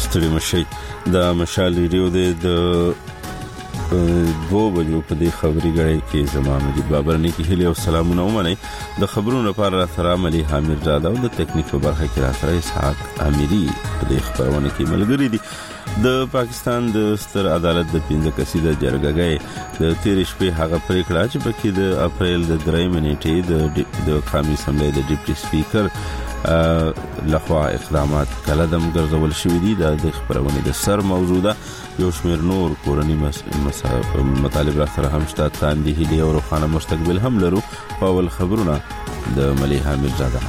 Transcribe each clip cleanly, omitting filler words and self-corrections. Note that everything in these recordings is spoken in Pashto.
ستړي مشي د مشال ریډیو د 2 بجو په دې خبري غړي کې زمام مجید بابر نه کې هلي او سلامونه ومني د خبرونو لپاره سلام علي حامد زاده او د ټیکنیک په برخه کې راځي اسحاق اميري په دې خبرونه کې ملګری دي د پاکستان د ستر عدالت د 15 کسیده جرګه د 13 شپې هغه پریکړه چې پکې د اپریل د 3 نیټې د قومي اسمبلی د ډیپټي سپیکر لخوا اقدامات کلدم ګرځول شوې دي د خبرونه د سر موجوده یو شمېر نور کورنی مطالب را سره هم شته تاندې هلي او روخانه مستقبل هم لرو اول خبرونه د ملي حامد زاده.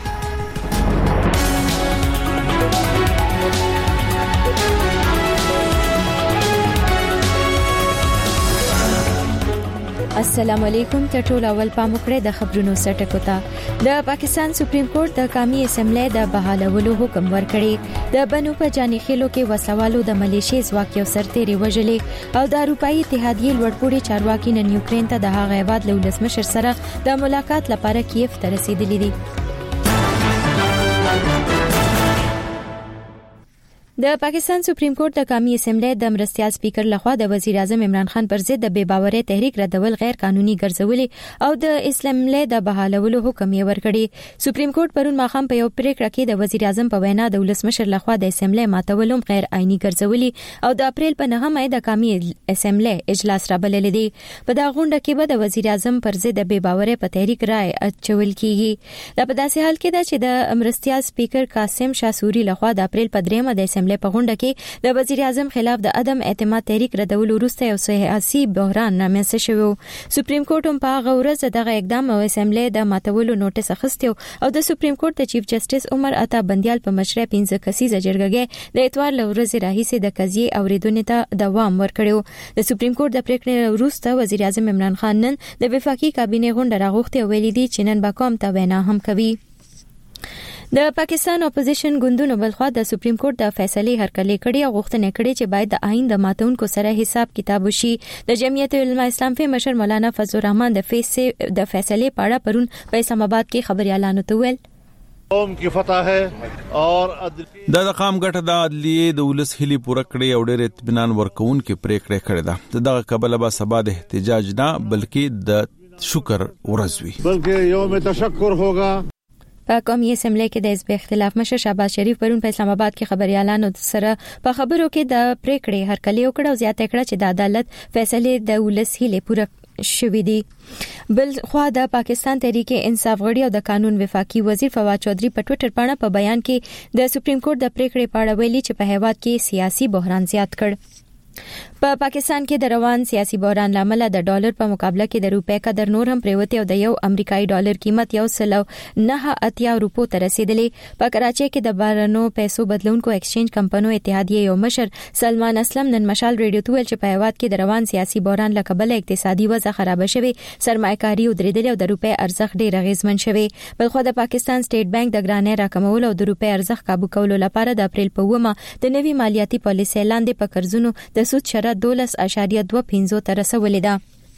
السلام علیکم ته ټول اول پام وکړئ د خبرونو سرټکو ته. د پاکستان سپریم کورټ د قومي اسمبلی د بحالولو حکم ورکړی. د بنو په جاني خېلو کې وسوالو د ملیشي ځواک یو سرتېري وژلې او د اروپאי اتحادیې لوړپوړي چارواکي نن یوکرين ته د هغه هیواد له ولسمشر سره د ملاقات لپاره کیف ته رسیدلي دي. د پاکستان سپریم کورټ د قومي اسمبلی د مرستيال سپیکر لخوا د وزیر اعظم عمران خان پر ضد د بے باورۍ تحریک ردول غیر قانوني ګرځولې او د اسمبلی د بحالولو حکم یې ورکړی. سپریم کورټ پرون ماخام په یو پریکړه کې د وزیر اعظم په وینا د ولسمشر لخوا د اسمبلی ماتولم غیر آئینی ګرځولې او د اپریل په 9 مې د قومي اسمبلی اجلاس را بللی دی. په دا غونډه کې به د وزیر اعظم پر ضد د بے باورۍ په تحریک رائے اچول کیږي. دا په داسې حال کې ده چې د مرستيال سپیکر قاسم شاه سوري لخوا د اپریل په 3 د اسمبلی په غونډه کې د وزیر اعظم خلاف د عدم اعتماد تحریک ردول وروسته یو سیاسي بحران رامنځته شو. سپریم کورټ هم په هغه ورځ دغه اقدام او اسمبلی د ماتولو نوټس اخیستو او د سپریم کورټ د چیف جسټس عمر عطا بندیال په مشرۍ 15 کسیزه جرګه د اتوار له ورځې راهیسې د قضیې اوریدنې ته دوام ورکړو. د سپریم کورټ د پریکړې وروسته وزیر اعظم عمران خان نن د وفاقي کابینه غونډه راغوښتې او ویلي دي چې نن به کوم ته وینا هم کوي. د پاکستان اپوزیشن ګوندونو بلخوا د سپریم کورټ د فیصلې هرکلی کړي او غوښتنه کړې چې باید د آئین د ماتونکو سره حساب کتاب وشي. د جمعیت علماء اسلام په مشر مولانا فضل الرحمن د فیصلې په اړه پرون په اسلام آباد کې خبريالانو ته ویل قوم کی فتح ہے اور د قام ګټه د عدلیه د ولس هلي پوره کړی او ډېر اطمینان ورکون کې پریکړه کړې ده. دغه قبل به سبا د احتجاج نه بلکې د شکر ورځ وي بلکې یوم تشکر ہوگا. په قومي اسمبلی کې د حزب اختلاف مشر شهباز شریف پرون په اسلام آباد کې خبريالانو سره په خبرو کې د پریکړې هرکلی وکړ او زیاته کړه چې د عدالت فیصله د ولس هلي پوره شوې دي. بل خو د پاکستان تحریک انصاف غړي او د قانون وفاقي وزیر فواد چودھری په ټوئیټر باندې په بیان کې د سپریم کورټ د پریکړې په اړه ویلي چې په هیواد کې سیاسي بحران زیات کړ. په پاکستان کې د روان سیاسي بحران لامل د ډالر په مقابله کې د روپے قدر نور هم پریوته او د یو امریکایي ډالر قیمت 1.9 روپو ته رسیدلې. په کراچۍ کې د بهرنیو پیسو بدلونکو ایکسچینج کمپنیو اتحادیې یو مشر سلمان اسلم نن مشال ریډیو ته ویل چې په هیواد کې د روان سیاسي بحران له کبله اقتصادي وضع خراب شوه، سرمایه‌کاري ودرېدل او د روپے ارزښت ډېر اغیزمن شوه. بلخو د پاکستان سټیټ بانک د ګرانۍ راکمول او د روپے ارزښت काबू کولو لپاره د اپریل په 9 د نوي مالیاتي پالیسۍ لاندې په قرضونو د سود شرط 12.25 ته رسولې ده.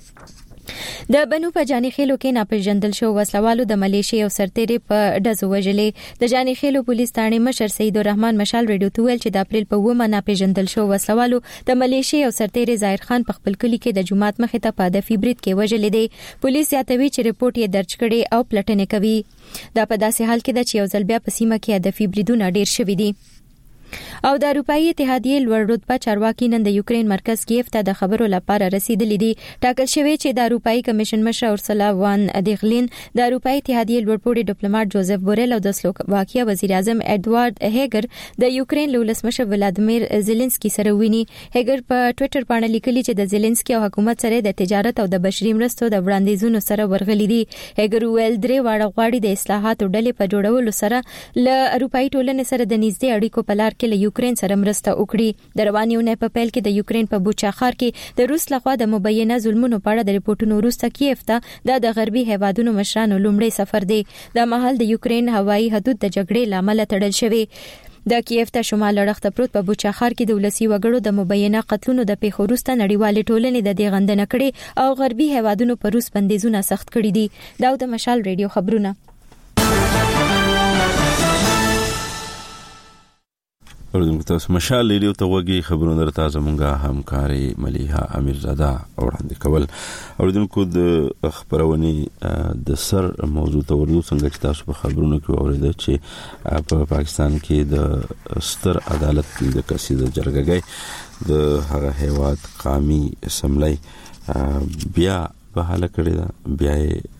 د بنو په جاني خېلو کې ناپېژندل شو وسلوالو د ملیشي او سرتېري په ډزو وژلې. د جاني خېلو پولیس ثانې مشر سید الرحمن مشال ریډیو ته ویل چې د اپریل په 9 ناپېژندل شو وسلوالو د ملیشي او سرتېري ظاهر خان په خپل کلی کې د جمعات مخې ته په هدفي برید کې وژلې دي. پولیس یاتوي چې رپورټ یې درج کړي او پلټنه کوي. دا په داسې حال کې ده چې یو ځل بیا په سیمه کې هدفي بریدونه ډېر شوي دي. او د اروپאי اتحادیې لوړ رتبه چارواکي نن د یوکرين مرکز کیف ته د خبرو لپاره رسیدلي دي. ټاکل شوی چې د اروپאי کمیشن مشر اورسلا وان دیغلین د اروپאי اتحادیې لوړپوړي ډیپلوماټ جوزف بورل او د سلوواکیا وزیر اعظم اډوارد هیګر د یوکرين ولسمشر ولادیمیر زيلنسکي سره ویني. هیګر په ټوئیټر باندې لیکلي چې د زيلنسکي او حکومت سره د تجارت او د بشري مرستو د وړاندیزونو سره ورغلي دي. هیګر ویل درې واړه غواړي د اصلاحاتو ډلې په جوړولو سره له اروپאי ټولنې سره د نږدې اړیکو په لار کې له یوکرين سره مرسته وکړي. د روانیونه په پیل کې د یوکرين په بوچا ښار کې د روس لخوا د مبینه ظلمونو په اړه د ریپورتونو وروسته کیف ته د غربي هیوادونو مشرانو لومړی سفر دی. د مهال د یوکرين هوایي حدود د جګړې لامل تړل شوی. د کیف ته شمال لړخته پروت په بوچا ښار کې د ولسی وګړو د مبینه قتلونو د پیښو وروسته نړیوال ټولنې د دې غندنه کړې او غربي هیوادونو په روس بندیزونه سخت کړي دي. دا د مشال ریډیو خبرونه. اوردونکو تاسو مشال لیدو ته وګي خبرونه درته زمونږه همکاري مليحه امیرزاده وړاندې کول. اوردونکو د خبرونې د سر موضوع ته ورغلو څنګه چې تاسو په خبرونو کې اوریدل چې په پاکستان کې د ستر عدالت د قصیده جرګګي د هغه هیواد قومي اسمبلی بیا په حاله کړی دا بیا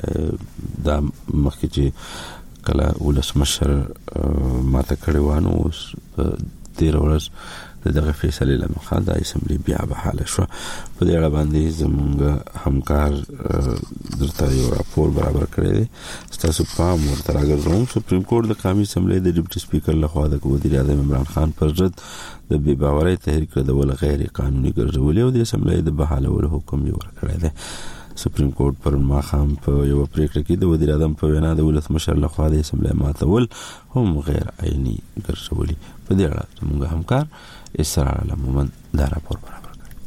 د مخکې چې کله ولسمشر ماته کړی وانه 13 ورځ دغه فیصله لمخه د اسمبلی بیا به حاله شو. په دې اړه باندې زموږ همکار درته یو راپور برابر کړی دی. تاسو پام ورته راګرځوم. سپریم کورټ د قومي اسمبلی د ډیپټي سپیکر لخوا د وزیر اعظم عمران خان پر ضد د بې باورۍ تحریک ردول غیر قانوني ګرځولې او د اسمبلی د بحالولو حکم یې ورکړی دی. سپریم کورټ پر ماخام په یو پریکړه کې د وزیر اعظم په وینا د ولسمشر لخوا د اسمبلی ماتول هم غیر عیني ګرځولي. په دې اړه زموږ همکار اسرار علمومن دا راپور برابر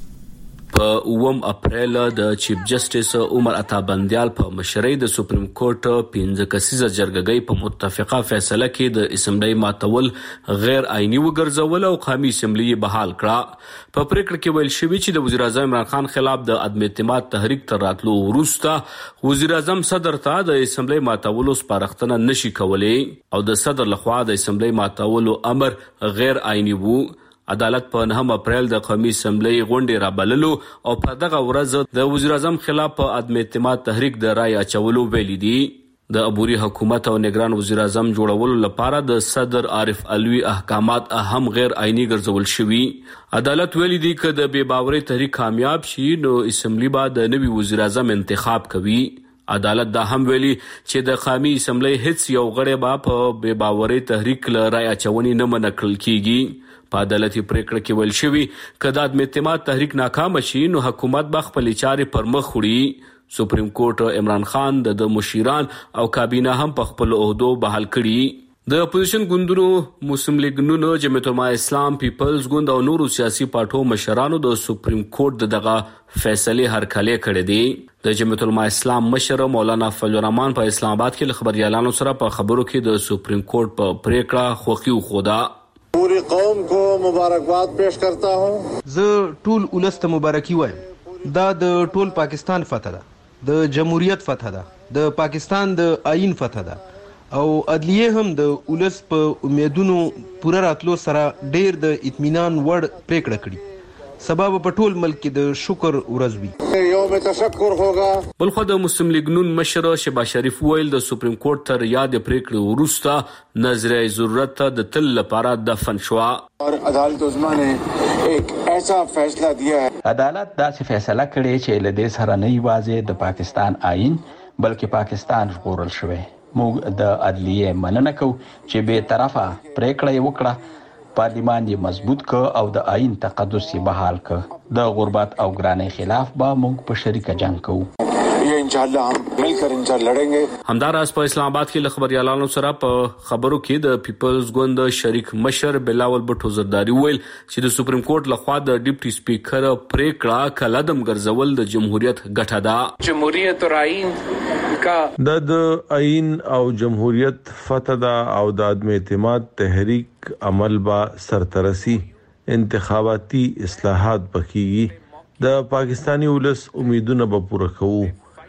په 9 اپریل د چیف جسټس عمر عطا بندیال په مشرۍ د سپریم کورټ 15 کسیزه جرګګۍ په متفقه فیصله کې د اسمبلی ماتول غیر عیني وګرځول او قومي اسمبلی بحال کړه. په پریکړه کې ویل شوی چې د وزیر اعظم عمران خان خلاف د عدم اعتماد تحریک تر راتلو وروسته وزیر اعظم صدر ته د اسمبلی ماتولو سپارښتنه نشي کولای او د صدر لخوا د اسمبلی ماتولو امر غیر عیني وو. عدالت په 9 اپریل د قومي اسمبلی غونډې را بللو او په دغه ورځ د وزیر اعظم خلاف په عدم اعتماد تحریک د رای اچولو ویلي دي. د عبوري حکومت او نگران وزیر اعظم جوړولو لپاره د صدر عارف علوي احکامات هم غیر عیني ګرځول شوي. عدالت ویلي دي چې د بې باورۍ تحریک کامیاب شي نو اسمبلی به د نوي وزیر اعظم انتخاب کوي. عدالت دا هم ویلي چې د قومي اسمبلی هیڅ یو غړی به په بې باورۍ تحریک له رای اچونې نه منع کړل کیږي. په عدالتي پریکړه کې ویل شوی چې د عدم اعتماد تحریک ناکام شي نو حکومت به خپل چارې پر مخ وړي. سپریم کورټ عمران خان د مشیران او کابینه هم په خپل عہدو بحال کړي. د اپوزیشن ګوندونو مسلم لیگ نون، جمعیت علماء اسلام، پیپلز ګوند او نورو سیاسي پارټو مشرانو د سپریم کورټ دغه فیصله هرکلی کړی دی. د جمعیت علماء اسلام مشر مولانا فضل الرحمن په اسلام آباد کې خبريالانو سره په خبرو کې د سپریم کورټ په پریکړه خوښي وښوده. पूरी कौम को मुबारकबाद पेश करता हूँ. زه ټول ولس ته مبارکي وایم. دا د ټول پاکستان فتح ده، د جمهوریت فتح ده، د پاکستان د آئین فتح ده او عدلیه هم د ولس په امیدونو پوره راتلو سره ډیر د اطمینان وړ پریکړه کړي. سبب په ټول ملک کې د شکر ورځ وي. یوم تشکر ہوگا. بلخو د مسلم لیگ نون مشر شهباز شریف ویل د سپریم کورټ تر یاد پریکړې وروسته نظریه ضرورت د تل لپاره دفن شو. اور عدالت عظما نے ایک ایسا فیصلہ دیا ہے. عدالت داسې فیصله کړې چې له دې سره نه یوازې د پاکستان آئین بلکې پاکستان ژغورل شوی. موږ د عدلیه مننه کوو چې به طرفه پریکړه وکړه، پارلیمان یې مضبوط ک او د آئین تقدس یې بحال ک. د غربت او ګرانۍ خلاف به موږ په شریکه جنگ کوو. یہ انشاءاللہ ہم مل کر انشاءاللہ لڑیں گے. همداراز په اسلام آباد کې خبريالانو سره په خبرو کې د پیپلز ګوند شریک مشر بلاول بټو زرداری ویل چې د سپریم کورټ لخوا د ډیپټي سپیکر پریکړه کلدم ګرځول د جمهوریت ګټه ده. جمهوریت او آئین کا د آئین او جمهوریت فتح او د عدم اعتماد تحریک عمل با سرترسی انتخاباتی اصلاحات بکیږي. د پاکستانی ولس امیدونه به پوره کوو.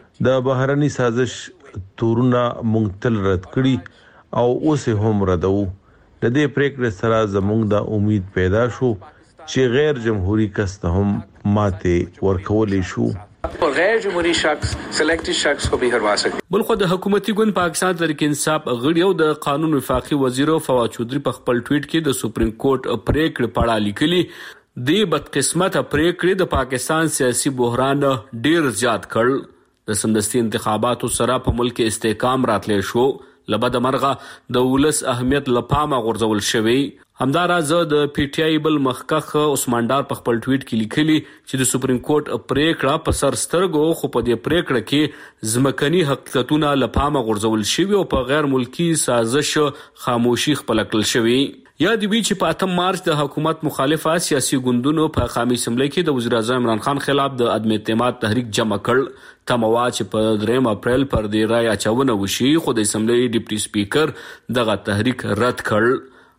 د بهرني سازش تورونه مونږ رد کړي او اوس هم ردو. د دې پریکړې سره زموږ د امید پیدا شو چې غیر جمهوریت کس ته هم ماته ورکولې شو. اور غیر جمهوری شخص سلیکټډ شخص کو به هروا سکے. بلخو د حکومتي ګوند پاکستان تحریک انصاف غړي او د قانون وفاقي وزیر فواد چودھری په خپل ټویټ کې د سپریم کورټ پریکړه په اړه لیکلي دی بدقسمته پریکړه د پاکستان سیاسي بحران ډیر زیات کړ. د سمدستي انتخاباتو سره په ملک استحکام راتلې شو. لبد مرغه د ولس اهمیت لپامه غورځول شوی. همداراز د پی ټی آی بل مخکخ عثمان ډار په خپل ټویټ کې لیکلي چې د سپریم کورټ پریکړه په سر سترګو خو په دې پریکړه کې ځمکني حقیقتونه لپامه غورځول شوی او په غیر ملکی سازش خاموشي خپل کړل شوی. یا دی وی چې په 8 مارچ د حکومت مخالفه سیاسي ګوندونو په قومي اسمبلی کې د وزیر اعظم عمران خان خلاف د عدم اعتماد تحریک جمع کړ. تموا چې په 3 اپریل پر دې رای اچونه وشي خو د اسمبلی ډیپټي سپیکر دغه تحریک رد کړ.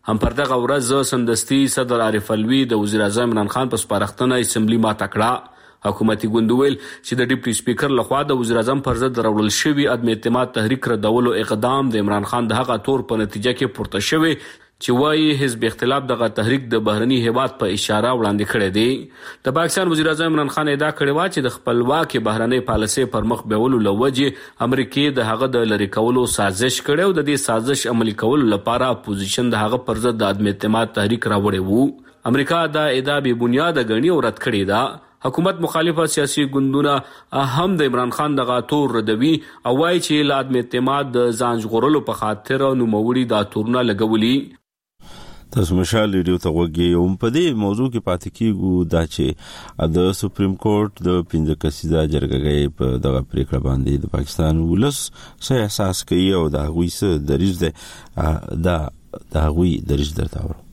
هم پر دغه ورځ سندستي صدر عارف الوی د وزیر اعظم عمران خان په سپارښتنه اسمبلی ماته کړه. حکومتي ګوند ویل چې د ډیپټي سپیکر لخوا د وزیر اعظم پر ضد راوړل شوی عدم اعتماد تحریک ردولو اقدام د عمران خان د هغه تور په نتیجه کې پورته شوی چې وايي حزب اختلاف دغه تحریک د بهرني هیواد په اشاره وړاندې کړی دی. د پاکستان وزیر اعظم عمران خان ادعا کړې و چې د خپلواک بهرنۍ پالیسۍ پر مخ بیولو لوجه امریکای د هغه د لری کولو سازش کړي او د دې سازش عملي کولو لپاره اپوزیشن د هغه پر ضد د عدم اعتماد تحریک راوړی وو. امریکا دا ادعا به بنیاد غني او رد کړې ده. حکومت مخالفه سیاسي ګوندونه هم د عمران خان دغه تور ردوي او وايي چې لا عدم اعتماد د ځان ژغورلو په خاطر نوموړي دا تورونه لګولي. تاسو مشال ریډیو ته وګورئ. په دې موضوع کې پاتې کیږو دا چې د سپریم کورټ د 15 کسیزه جرګه په دغه پریکړه باندې د پاکستان ولس څه احساس کوي او دا غوي څه دریځ ده دا غوي دریځ درته ورو.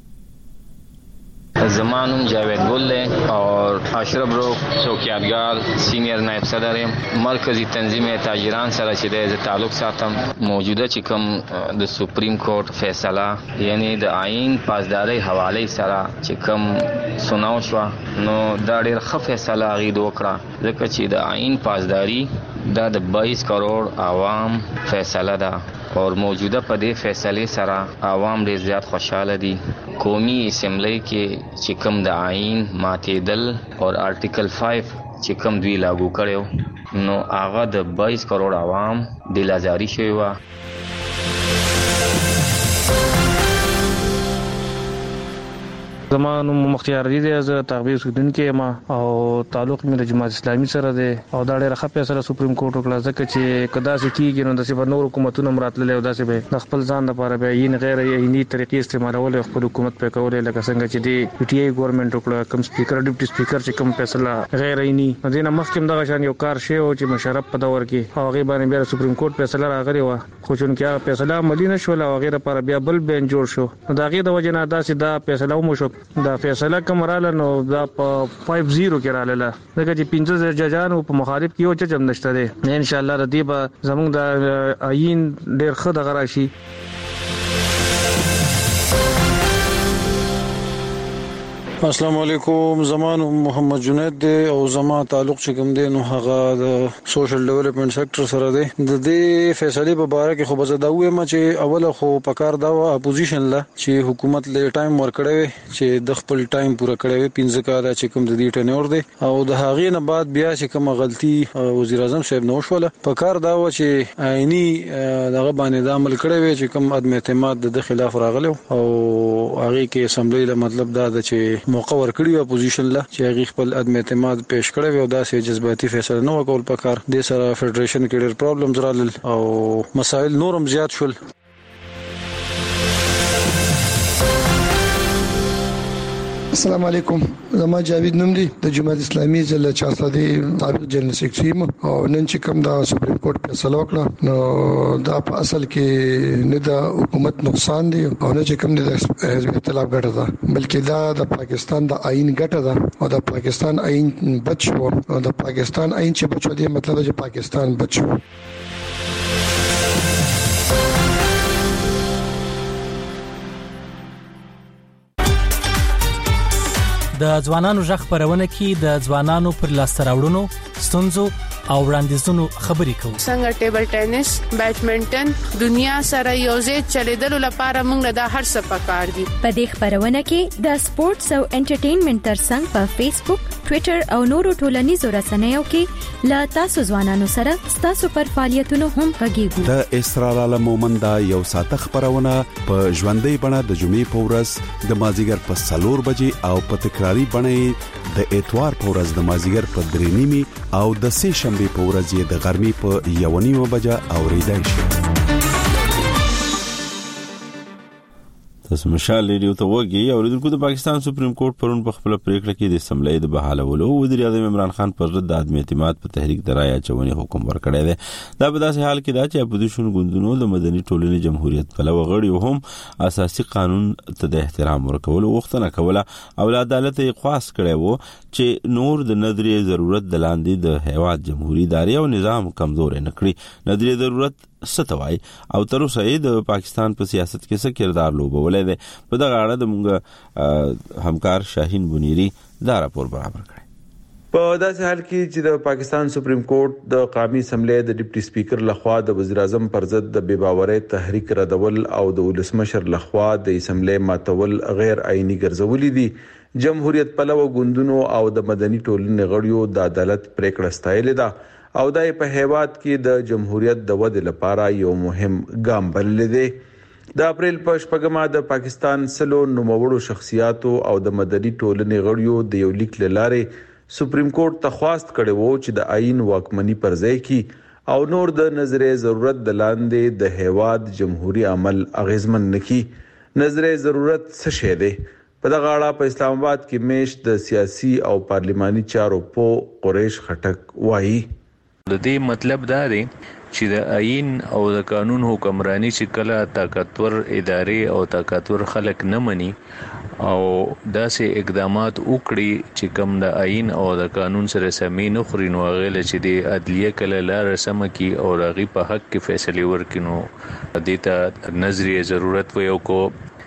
زمانم جاوید گل اور اشرف رو چوکیادگار سینئر نائب صدر مرکزی تنظیم تاجران سره چې د تعلق ساتم موجوده چې کوم د سپریم کورټ فیصله یعنی د آئین پاسداري حواله سره چې کوم سناو شو نو دا ډېر ښه فیصله غوډه وکړه ځکه چې د آئین پاسداري دا د 22 کروڑ عوام فیصله ده اور موجوده په دې فیصله سره عوام ډېر زیات خوشاله دي. قومي اسمبلی کې چې کوم د آئین ماتېدل اور آرټیکل 5 چې کوم دوی لاګو کړو نو هغه د 22 کروڑ عوام د لازاري شوی و. زمانو مختیار دي از تغویر سودن کې ما او تعلق مې د جماعت اسلامي سره ده او دا ډېر ښه فیصله سپریم کورټ وکړه ځکه چې کدا سې کیږي نو د څه نور حکومتونو مراتله او داسې به د خپل ځان لپاره به یې غیر عیني طریقې استعمالول خپل حکومت په کولې لکه څنګه چې دی پی ټی آی ګورنمنت وکړه کوم سپیکر ډیپټي سپیکر چې کوم فیصله غیر عیني دینه مخکې دغه شان یو کار شی او چې مشرف په دور کې هغه باندې بیا سپریم کورټ فیصله راغلی و خو چون کې هغه فیصله عملی نشول او غیر لپاره بیا بل بین جوړ شو دا غي د وجه نه داسې دا فیصله مو شو دا فیصله کمراله نو دا په 5-0 کې رااله دغه چې 15 ججانو په مخالف کې او چې جمع نشته دي ان شاء الله ردی به زموږ د آئین ډېر ښه دغه راشي. السلام علیکم. زمان محمد جنید دی او زما تعلق چې کوم دی نو هغه د سوشل ډیولپمنٹ سېکټر سره دی. د دې فیصله په اړه کې خو به زه دا وایم چې اوله خو پکار دا و اپوزیشن لا چې حکومت له ټایم ورکړی چې د خپل ټایم پوره کړی 15 کاله چې کوم د دې ټنور دی او د هغې نه بعد بیا چې کوم غلطي وزیر اعظم صاحب نو شوله پکار دا و چې آئینی دغه باندې د عمل کړی چې کوم عدم اعتماد د خلاف راغلی او هغه کې اسمبلی له مطلب دا د چې موقع ورکړی اپوزیشن لا چې هغه خپل عدم اعتماد پیش کړی او داسې جذباتي فیصله نه وکول پکار د سره فدریشن کې ډېر پرابلمز رالل او مسائل نورم زیات شول. السلام علیکم. زما جاوید نوم دی د جماعت اسلامي ضلع چارسدي سابق جنرال سیکرټری او نن چې کوم دا سپریم کورټ فیصله وکړه نو دا په اصل کې نه د حکومت نقصان دی او نه چې کوم د حزب اختلاف ګټه ده بلکې دا د پاکستان د آئین ګټه ده او د پاکستان آئین بچو او د پاکستان آئین چې بچو دی مطلب چې پاکستان بچو. د ځوانانو ژغ خبرونه کې د ځوانانو پر لاسته راوړنو ستونزو او وړاندیزونو خبرې کوو. څنګه ټیبل ټینس، بیډمنټن دنیا سره یوځای چلیدلو لپاره موږ د هر څه پکار دي. په دې خبرونه کې د سپورتس او انټرټینمنټ ترڅنګ په فیسبوک، ټوئیټر او نورو ټولنیزو رسنیو کې لا تاسو ځوانانو سره تاسو پر فعالیتونو هم غږیږو. د اسرار عالم مومند یو ساته خبرونه په ژوندۍ بڼه د جمعې په ورځ د مازیګر په 4 بجې او په تکراری بڼه د اتوار په ورځ د مازیګر په 3:30 او د سه شنبه په ورځ د غرمې په 1:30 بجې اوریدای شي. تاسو مشال ریډیو ته وګورئ. اوریدونکو د پاکستان سپریم کورټ پرون په خپل پریکړه کې د اسمبلی د بحالولو وزیر اعظم عمران خان پر ضد د عدم اعتماد په تحریک د رای اچونې حکم ورکړی دی. دا په داسې حال کې دا چې اپوزیشن ګوندونو د مدني ټولنې جمهوریت پلوه غړي هم اساسي قانون ته د احترام ورکولو غوښتنه کوله او د عدالت یې خواست کړی وو چې نور د نظریې ضرورت د لاندې د هیواد جمهوریت ادارې او نظام کمزور نه کړي. نظریې ضرورت ستوي او تر اوسه د پاکستان په سیاست کې څه کردار لوبولای دی. په دغه اړه د موږ همکار شاهین بنيري دا راپور برابر کړی. په داسې حال کې چې د پاکستان سپریم کورټ د قومي اسمبلی د ډیپټي سپیکر لخوا د وزیر اعظم پر ضد د بې باورۍ تحریک ردول او د ولسمشر لخوا د اسمبلی ماتول غیر آئینی ګرځولې دي. جمهوریت پلوه ګوندونو او د مدني ټولنې غړیو د عدالت پریکړه ستایلې ده او د په هیواد کې د جمهوریت د ودې لپاره یو مهم ګام بللی دی. د اپریل په شپږمه د پاکستان سلو نوموړو شخصیاتو او د مدني ټولنې غړیو د یو لیک لاره سپریم کورټ ته خواست کړي وو چې د آئین واکمنی پر ځای کی او نور د نظرې ضرورت د لاندې د هیواد جمهوریت عمل اغیزمن نکي. نظرې ضرورت څه شی دی؟ په دغه اړه په اسلام آباد کې میشت د سیاسي او پارلماني چارو په قریش خټک وایي. د دې مطلب دا دی چې د آئین او د قانون حکمرانی چې کله طاقتور ادارې او طاقتور خلک نه مني او داسې اقدامات وکړي چې کوم د آئین او د قانون سره سمې نه خوري نو غوښتل چې د عدلیه کله لار سم کی او راغي په حق کې فیصله ورکړي. نو د ته نظریه ضرورت وي او کو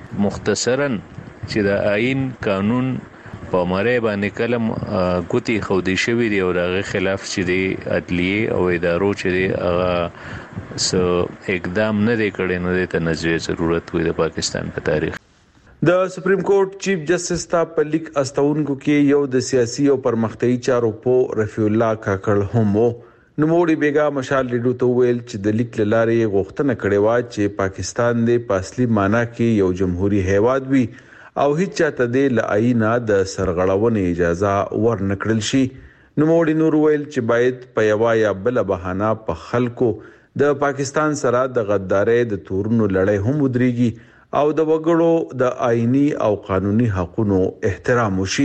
مختصرا چې د آئین قانون په مری باندې کلم ګوتی خودي شوی دی او دغه خلاف چې دی عدلیه او ادارو چې دی هغه سو اقدام نه دی کړی نو د ته نظریه ضرورت وي د پاکستان په تاریخ. د سپریم کورټ چیف جسټس ته په لیک استونکو کې یو د سیاسي او پرمختیايي چارو په رفیع الله کاکړ هم وو. نوموړي بیگا مشال لیډو ته ویل چې د لیک لارې غوښتنه کړې و چې پاکستان د اصلي معنی کې یو جمهوریت هیواد وي او هیڅ چاته د آئین د سرغړونې اجازه ورنکړل شي. نوموړي نور ویل چې باید په یو یا بل بهانه په خلکو د پاکستان سره د غدارۍ د تورونو لړۍ هم ودرېږي او د وګړو د آئینی او قانوني حقوقو احترام وشي.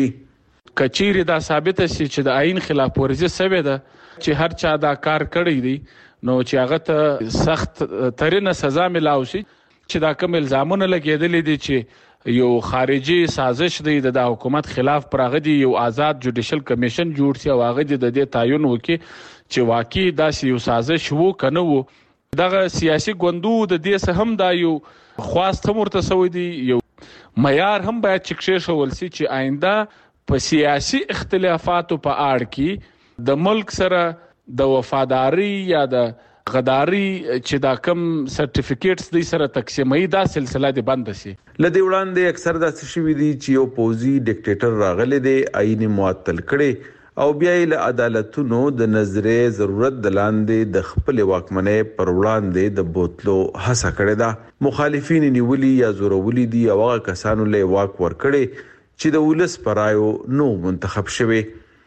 کچېری دا ثابت شي چې د آئین خلاف ورزي سوي ده چې هر چا دا کار کړی دی نو چې هغه ته سخت ترینه سزا ملاوي شي. چې دا کوم الزامونه لګیدل دي چې یو خارجي سازش دی د حکومت خلاف پرغه دی یو آزاد جوډیشل کمیشن جوړ شي او هغه د دې تعین وکي چې واقعي دا یو سازش وو کنه وو. دغه سیاسي ګوندو د دې سه هم دا یو خواست هم ورته سوی دی یو معیار هم باید چکشې شول سي چې آینده په سیاسي اختلافاتو په اړه کې د ملک سره د وفاداری یا د غداری چې دا کم سرټیفیکیټس د سره تقسیمي دا سلسله دی بند شي. لدی وړاندې اکثر د شوی دی چې یو پوزي ډیکټیټر راغلی دی آئین معطل کړي او بیا له عدالتونو د نظرې ضرورت د لاندې د خپل واکمنۍ پر وړاندې د بوتلو هڅه کړې ده. مخالفین نیولي یا زورولي دي او هغه کسانو له واک ورکړي چې د ولس پرایو نو منتخب شوي.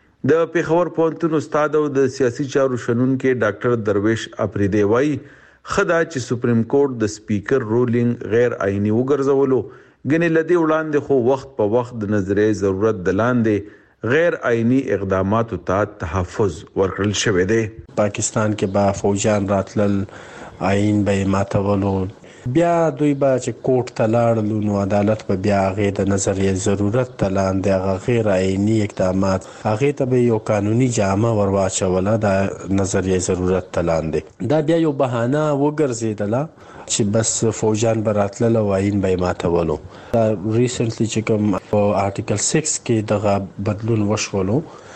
د پیښور پوهنتون استاد او د سیاسي چارو شنونکو ډاکټر درویش اپریدی وایي خدا چې سپریم کورټ د سپیکر رولینګ غیر آئینی وګرځولو غنې لدی وړاندې خو وخت په وخت د نظرې ضرورت د لاندې غیر آئینی اقداماتو ته تحفظ ورکړل شوی دی. پاکستان کې با فوجان راتلل آئین به ماتولو بیا دوی با چې کورټ ته لاړل نو عدالت به بیا غیر د نظریه ضرورت ته لاندې غیر آئینی اقدامات هغه ته به یو قانوني جامه ورواچوله د نظریه ضرورت ته لاندې دا بیا یو بهانه وګرځیدله چې بس فوجان براتل او آئین به ماتولو. دا ریسنټلی چې کوم آرټیکل 6 کې دغه بدلون وشولو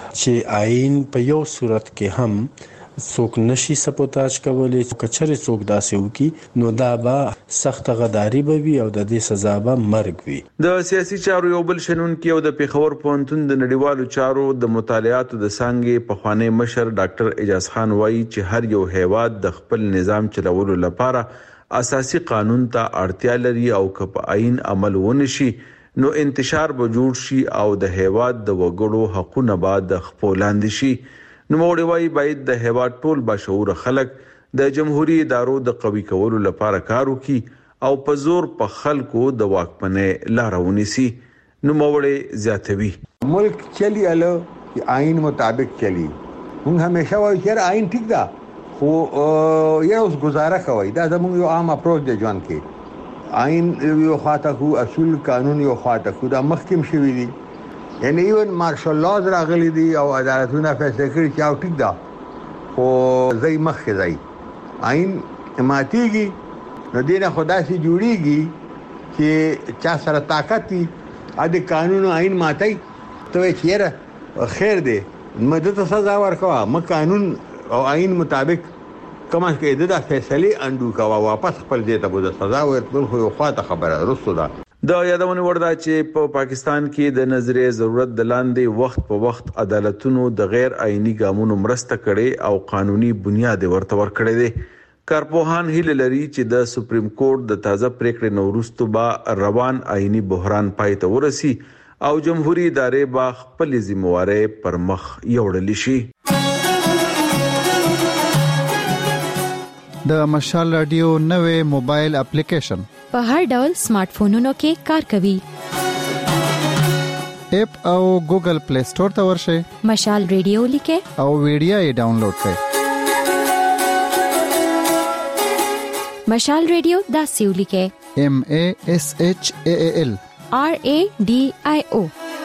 چې آئین په یو صورت کې هم څوک نشي سپوتاج کولای کچره څوک داسې وکي نو دا به سخت غداری به وي او د دې سزا به مرګ وي. د سیاسي چارو یو بل شنونکو او د پیښور پوهنتون د نړیوالو چارو د مطالعاتو د څنګه په خوانی مشر ډاکټر اجاز خان وایي چې هر یو هیواد د خپل نظام چلولو لپاره اساسي قانون ته اړتیا لري او کپ آئین عمل ونشي نو انتشار به جوړ شي او د هیواد د وګړو حقوقونه بعد خپلوند شي. نو موږ وایي باید د هیواد ټول بشعور خلک د جمهوریت ادارو د قوی کولو لپاره کار وکړي او په زور په خلکو د واکمنۍ لار ونیسي. نو موږ زیاتوي ملک چلی اله آئین مطابق چلی. موږ همیشه وایو چې آئین ٹھیک ده خو یو اوس گزاره کوي دا زموږ یو عام اپروچ دی ځوان کې آئین یو خاطه خو اصول قانون یو خاطه خو دا محکم شوی دی یعنی ایون مارشل لاز راغلی دی او عدالتونه فیصله کړي چې او ټیک ده خو زي مخ ځای آئین ماتيږي نو دینه خدا سي جوړيږي چې چا سره طاقت وي د قانون او آئین ماتي ته چیرې خیر دی مدد سزا ورکوا م قانون او آئین مطابق کومه کې د فیصله اندو کوا واپس خپل دې ته بده سزا ورکول خو خواته خبره رسو ده. د یادونه ورده چې په پاکستان کې د نظریه ضرورت د لاندې وخت په وخت عدالتونو د غیر آئینی ګامونو مرسته کړي او قانوني بنیاد ورته ورکړي دي. کارپوهان هیله لري چې د سپریم کورټ د تازه پریکړې نورستو با روان آئینی بحران پای ته ورسي او جمهوریت ادارې با خپل ذمہواری پر مخ یوړل شي. د مشال رادیو نوې موبایل اپلیکیشن په هر ډول سمارټ فونونو کې کار کوي. اپ او ګوګل پلی سٹور ته ورشئ. مشال رادیو لیکه او ویډیو یې ډاونلوډ کړئ. مشال رادیو داسې ولیکه MASHAAL RADIO.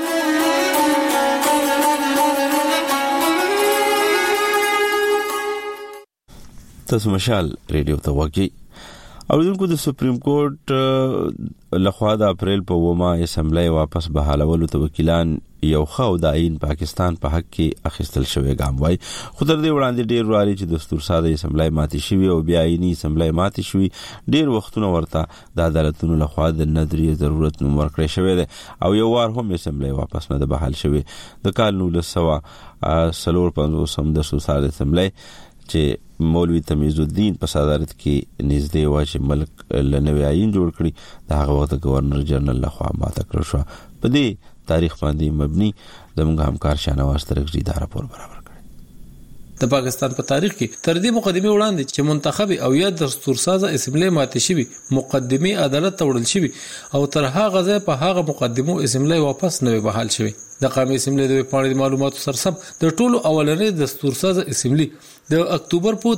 تاسو مشال ریډیو ته وګورئ. اوریدونکو د سپریم کورټ لخوا د اپریل په 9 اسمبلی واپس بحالولو ته وکیلان یو خو د آئین پاکستان په حق کې اخیستل شوی ګام وای. خو تر دې وړاندې ډیر واري چې دستور ساده اسمبلی ماتي شوی او بیا آئینی اسمبلی ماتي شوی ډیر وختونه ورته د عدالتونو لخوا د نظریه ضرورت نوم ورکړی شوی دی او یو وار هم اسمبلی واپس نه د بحال شوی. د کال 1953 د سوسال اسمبلی چې مولوی تمیز الدین په صدارت کې نږدې و چې ملک لنوي آئین جوړ کړي د هغه وخت گورنر جنرال لخوا ماته کړو شو. په دې تاریخ باندې مبني زموږ همکار شاهنواز ترکزی دا راپور برابر د پاکستان په تاریخ کې تر دې مقدمه وړاندې چې منتخب او یا دستورساز اسمبلی ماته شوی مقدمه عدالت ته وړل شوی او تر هغه ځای په هغه مقدمو اسمبلی واپس نه بحال شوی. د قومي اسمبلی د پاڼې معلوماتو سرسم د ټولو اولنې دستورساز اسمبلی د اکتوبر په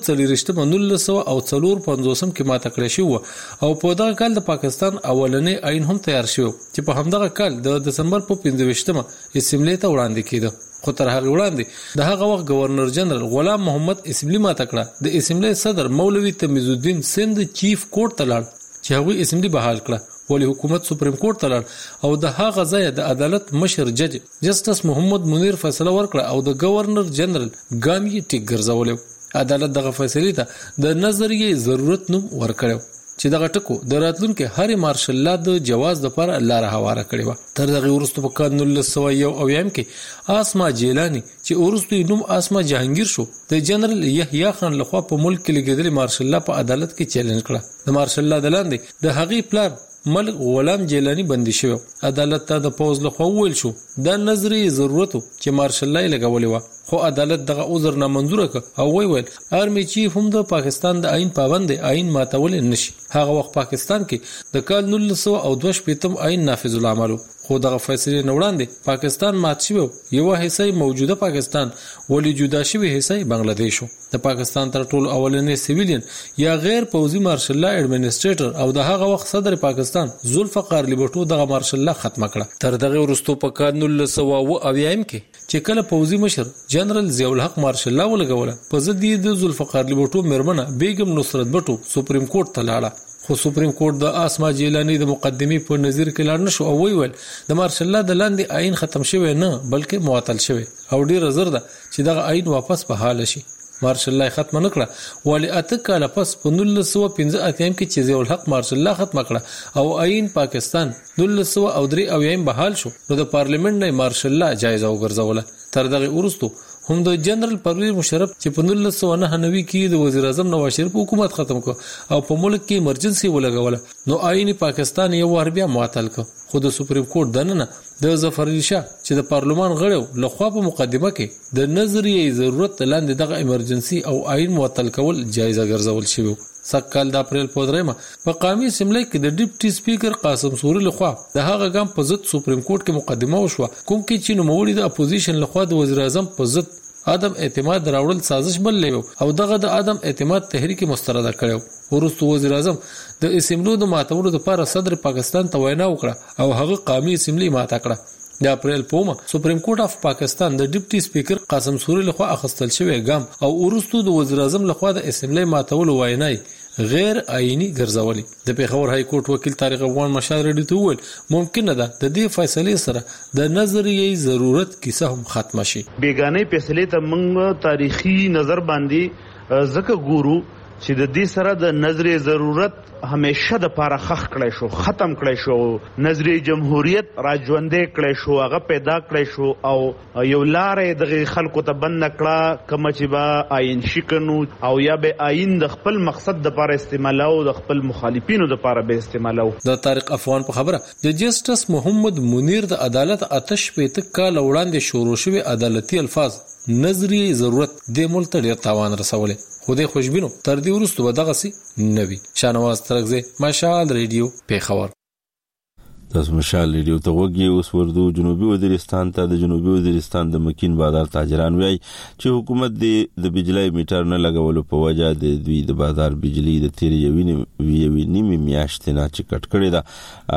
1954 کې ماته کړې شو او په دغه کال د پاکستان اولنې آئین هم تیار شو چې په همدغه کال د دسمبر په 15مه اسمبلی ته وړاندې کېده. خو تر هغه وړاندې د هغه وخت گورنر جنرال غلام محمد اسمبلی ماته کړه. د اسمبلی صدر مولوی تمیز الدین سند چیف کورټ ته لاړ چې هغه اسمبلی بحال کړه. ولی حکومت سپریم کورټ ته لاړ او د هغه ځای د عدالت مشر جج جسټس محمد منیر فیصله ورکړه او د گورنر جنرال ګام یې ټیک ګرځول. عدالت دغه فیصله ته د نظریه ضرورت نوم ورکړ چې دغه ټکو د راتلونکو هر مارشل لا د جواز د پر لار هواره کړی و. تر دغه وروسته په کال 1901 کې اسما جیلانی چې وروسته نوم اسما جهانگیر شو د جنرال یحیی خان لخوا په ملک کې لګیدل مارشل لا په عدالت کې چیلنج کړه. د مارشل لا دلاندې د هغې پلان ملک غلام جیلانی بندي شو. عدالت ته د پوز لخوا ویل شو د نظریه ضرورت چې مارشل لا لګولې و خو عدالت دغه عذر نامنظور کړ او ویل آرمي چیف هم د پاکستان د آئین پابند آئین ماتول نشي. هغه وخت پاکستان کې د کال 1922 آئین نافذ العمل خو دغه فیصله نوړاندې پاکستان مات شو. یو حصہ موجوده پاکستان ولی جدا شوی حصہ بنگلاديش د پاکستان تر ټولو اولنې سیویلین یا غیر پوزي مارشل لا ایڈمنسټریټر او د هغه وخت صدر پاکستان ذوالفقار علی بټو دغه مارشل لا ختمه کړه. تر دغه وروسته په کال 1990 کې چې کله پوزي مشر جنرال ضیاء الحق مارشل لا ولګوله په ضد د ذوالفقار علی بټو مرمنه بیگم نصرت بټو سپریم کورټ ته لاړه. خو سپریم کورټ د اسما جیلانی د مقدمه په نظر کې لاړ نشو او ویل د مارشل لا د لاندې آئین ختم شوی نه بلکې معطل شوی او ډیر زر ده چې دغه آئین واپس په حال شي. مارشل لا ختم نکړه ولی اته کال پس په 1915 کې چې ضیاء الحق مارشل لا ختم کړه او آئین پاکستان 1903 بحال شو نو د پارلیمنت نه مارشل لا جایزه وګرځوله. تر دغه وروسته هم د جنرال پرویز مشرف چې په 1999 کې د وزیر اعظم نواز شریف حکومت ختم کړ او په ملک کې ایمرجنسي ولګوله نو آئین پاکستان یو وار بیا معطل کړ. خو د سپریم کورټ دننه د ظفر علي شاه چې د پارلمان غړو لخوا په مقدمه کې د نظریه ضرورت لاندې دغه ایمرجنسي او آئین معطل کول جایزه ګرځول شوی. سکهال د اپریل په 3 په قومي اسمبلی کې د ډیپټي سپیکر قاسم سوري لخوا د هغه ګام په ضد سپریم کورټ کې مقدمه وشوه کوم کې چې نوموړي د اپوزیشن لخوا د وزیر اعظم په ضد عدم اعتماد راوړل سازش بللی او دغه د عدم اعتماد تحریک مسترده کړو. ورسته وزیر اعظم د اسمبلی د ماتولو لپاره صدر پاکستان ته وینا وکړه او هغه قومي اسمبلی ماته کړه. د اپریل په 9 سپریم کورټ اف پاکستان د ډیپټي سپیکر قاسم سوري لخوا اخیستل شوی ګام او ورسته د وزیر اعظم لخوا د اسمبلی ماتولو وینای غیر آئینی ګرځولي. د پیښور های کورټ وکیل طارق افغان مشال ریډیو ته وویل ممکن ده د دې فیصلې سره د نظریه ضرورت کیسه هم ختم شي. بیگانه فیصلې ته موږ تاریخي نظر باندې ځکه ګورو چې د دې سره د نظریه ضرورت همیشه د پاره خخ کړی شو، ختم کړی شو، نظریه جمهوریت راژوندې کړی شو، هغه پیدا کړی شو او یو لارې دغه خلکو ته بند کړه کوم چې به آئین شکنو او یا به آئین د خپل مقصد د پاره استعمالو، د خپل مخالفینو د پاره به استعمالو. د طارق افغان په خبره د جسټس محمد منیر د عدالت آتش پېته کال وړاندې شروع شوی عدالتي الفاظ نظریه ضرورت د ملت ډیر تاوان رسولي. خو د خوشبینو تر دې وروسته به دغه سي نوي. شانواز ترغزه مشال ریډیو پیښور. تاسو مشال ریډیو ته وګورئ. اوس وردو جنوبي وزیرستان ته د جنوبي وزیرستان د مکین بازار تاجران وایي چې حکومت د بجلی میټر نه لګولو په وجه د دوی د بازار بجلی د تیر یوې نیمه میاشتې نه چې کټ کړی ده.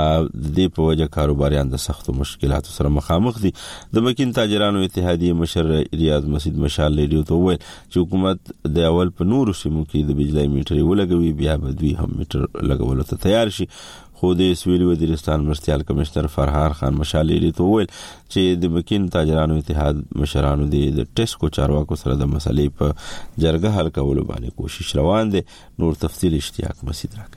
د دې په وجه کاروباریان د سختو مشکلاتو سره مخامخ دي. د مکین تاجرانو اتحادیه مشر ریاض مسعود مشال ریډیو ته وویل چې حکومت د اول په نورو سیمو کې د بجلی میټر ولګوي، بیا به دوی هم میټر لګولو ته تیار شي. خو د سویلي وزیرستان مرستیال کمشنر فرهار خان مشالری ته وویل چې د مکین تاجرانو اتحاد مشرانو د ټیسکو چارواکو سره د مسلې په جرګه حل کولو باندې کوشش روان دي. نور تفصیل اشتیاق مسعود راکړي.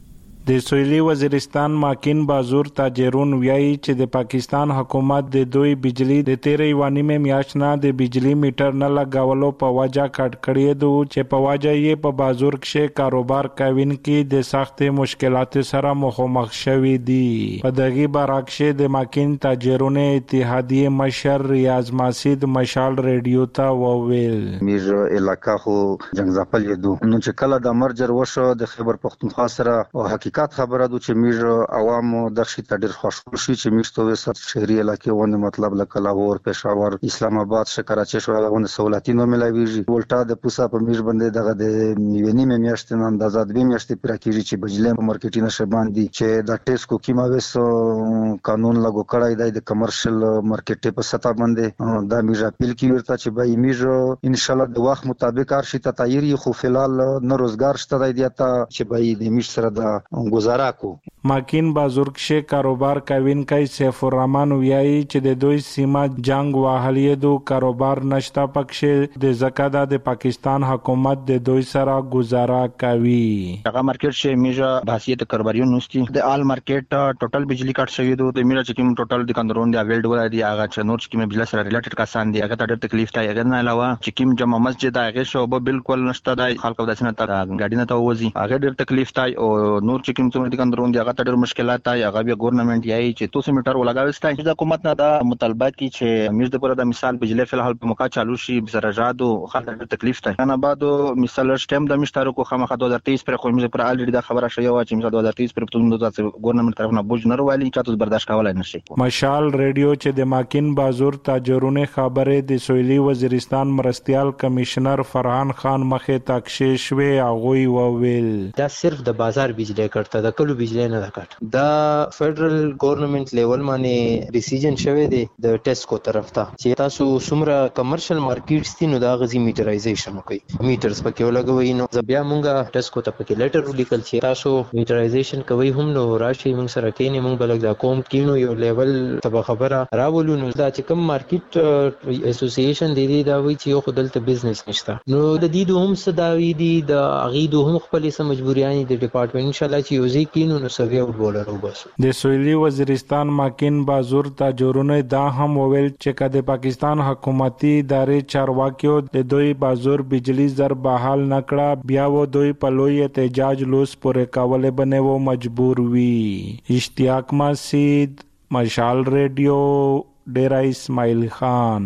د سویلي وزیرستان ماکین بازور تاجرون ویایي چې د پاکستان حکومت د دوی بجلی د 13 میاشت نه د بجلی میټر نه لګولو په وجه کټ کړی دو چې په وجه یې په بازور کې کاروبار کوین کې د سخت مشکلات سره مخامخ شوي دي. په دغه برعکس د ماکین تاجرون اتحادیه مشر ریاض مسعود مشال ریډیو ته وویل میر علاقہ خو جنگ ځپل دو نو چې کله د مرجر وشو د خیبر پختونخوا سره او حقیقت خبره ده چې میر عوامو د شي تدیر خوشحال شي چې میر ته وسط شهري علاقې ونه مطلب لکه لاهور، پېښور، اسلام آباد، کراچي شو غوونه سہولتي نو ملایويږي. ولټا د پوسا په میر باندې دغه د نیونی میاشتې نن د آزاد به میاشتې پر کېږي چې بجلی په مارکیټ نشه باندې چې د ټیسکو کیما وسو قانون لاګو کړای د کمرشل مارکیټ په سطح باندې د میر اپیل کی ورته چې به میر ان شاء الله د وخت مطابق ارشي ته تایری خو فلال نه روزګار شته دی ته چې به د میر سره د گزاره کو. ماکین بازور کې کاروبار کوین کای سیف الرحمن ویایي چې د دوی سیمه جنگ واهلیه دو کاروبار نشتا پکشه د زکادا د پاکستان حکومت د دوی سره گزاره کوي. هغه مارکیټ چې میجا بحثیت کاروباریون نوستي د آل مارکیټ ټوټل بجلی کټ شوی دو د میرا چې کوم ټوټل د کندرون دی اویلډ ولای دی هغه چې نور چې کوم بجلی سره ریلیټډ کسان دی هغه ته ډېر تکلیف دی. هغه نه علاوه چې کوم جمع مسجد هغه شوبه بالکل نشته دی، خلکو داسنه ته ګاډی نه ته وځي هغه ډېر تکلیف دی او نور چې کوم څومره د کندرون دی هغه ته ډېر مشکلات دی. هغه به ګورنمنت یای چې توسه میټر ولګاوستای چې د حکومت نه د مطالبات کی چې میز د پر د مثال بجلی فل حال په موقع چالو شي سرجادو خلک ډېر تکلیف دی. نه بعد مثال سټیم د مشترکو کو خامخ 2023 پر خو میز پر الریډي د خبره شوی و چې میز 2023 پر پتون د ګورنمنت طرف نه بوج نه روالي چې تاسو برداشت کولای نشي. مشال ریډیو چې د ماکین بازور تاجرونه خبره د سویلي وزیرستان مرستیال کمشنر فرحان خان مخه تاکشش وی اغوی وویل دا صرف د بازار بجلی کټه د کلو بجلی نه کټ دا فدرل ګورنمنت لیول باندې ډیسیژن شوی دی د ټیسکو طرف ته چې تاسو څومره کمرشل مارکیټس دي نو دا غزي میټرایزیشن کوي میټرز پکې ولګوي. نو ځبیا مونږه ټیسکو ته پکې لیټر ولیکل چې تاسو میټرایزیشن کوي هم نو راشي مونږ سره کینې مونږ بلګ دا کوم کینو یو لیول ته خبره راولو. نو دا چې کوم مارکیټ اسوسییشن دی دا وی چې یو خدلته بزنس نشته نو د دې دوه هم صداوی دي د اغیدو هم خپل سم مجبوریانی د ډپارټمنټ ان شاء الله چې یوزي کینو نو سوي او بولر وبس. د سویلي وزیرستان ماکین بازور تاجرونه دا هم وویل چې کله پاکستان حکومتي ادارې چارواکیو د دوی بازور بجلی زر بحال نکړه بیا و دوی په لوی احتجاج لوس پورې کولې بنه و مجبور وی. اشتیاق مسعود مشال ریډیو ډیرا اسماعیل خان.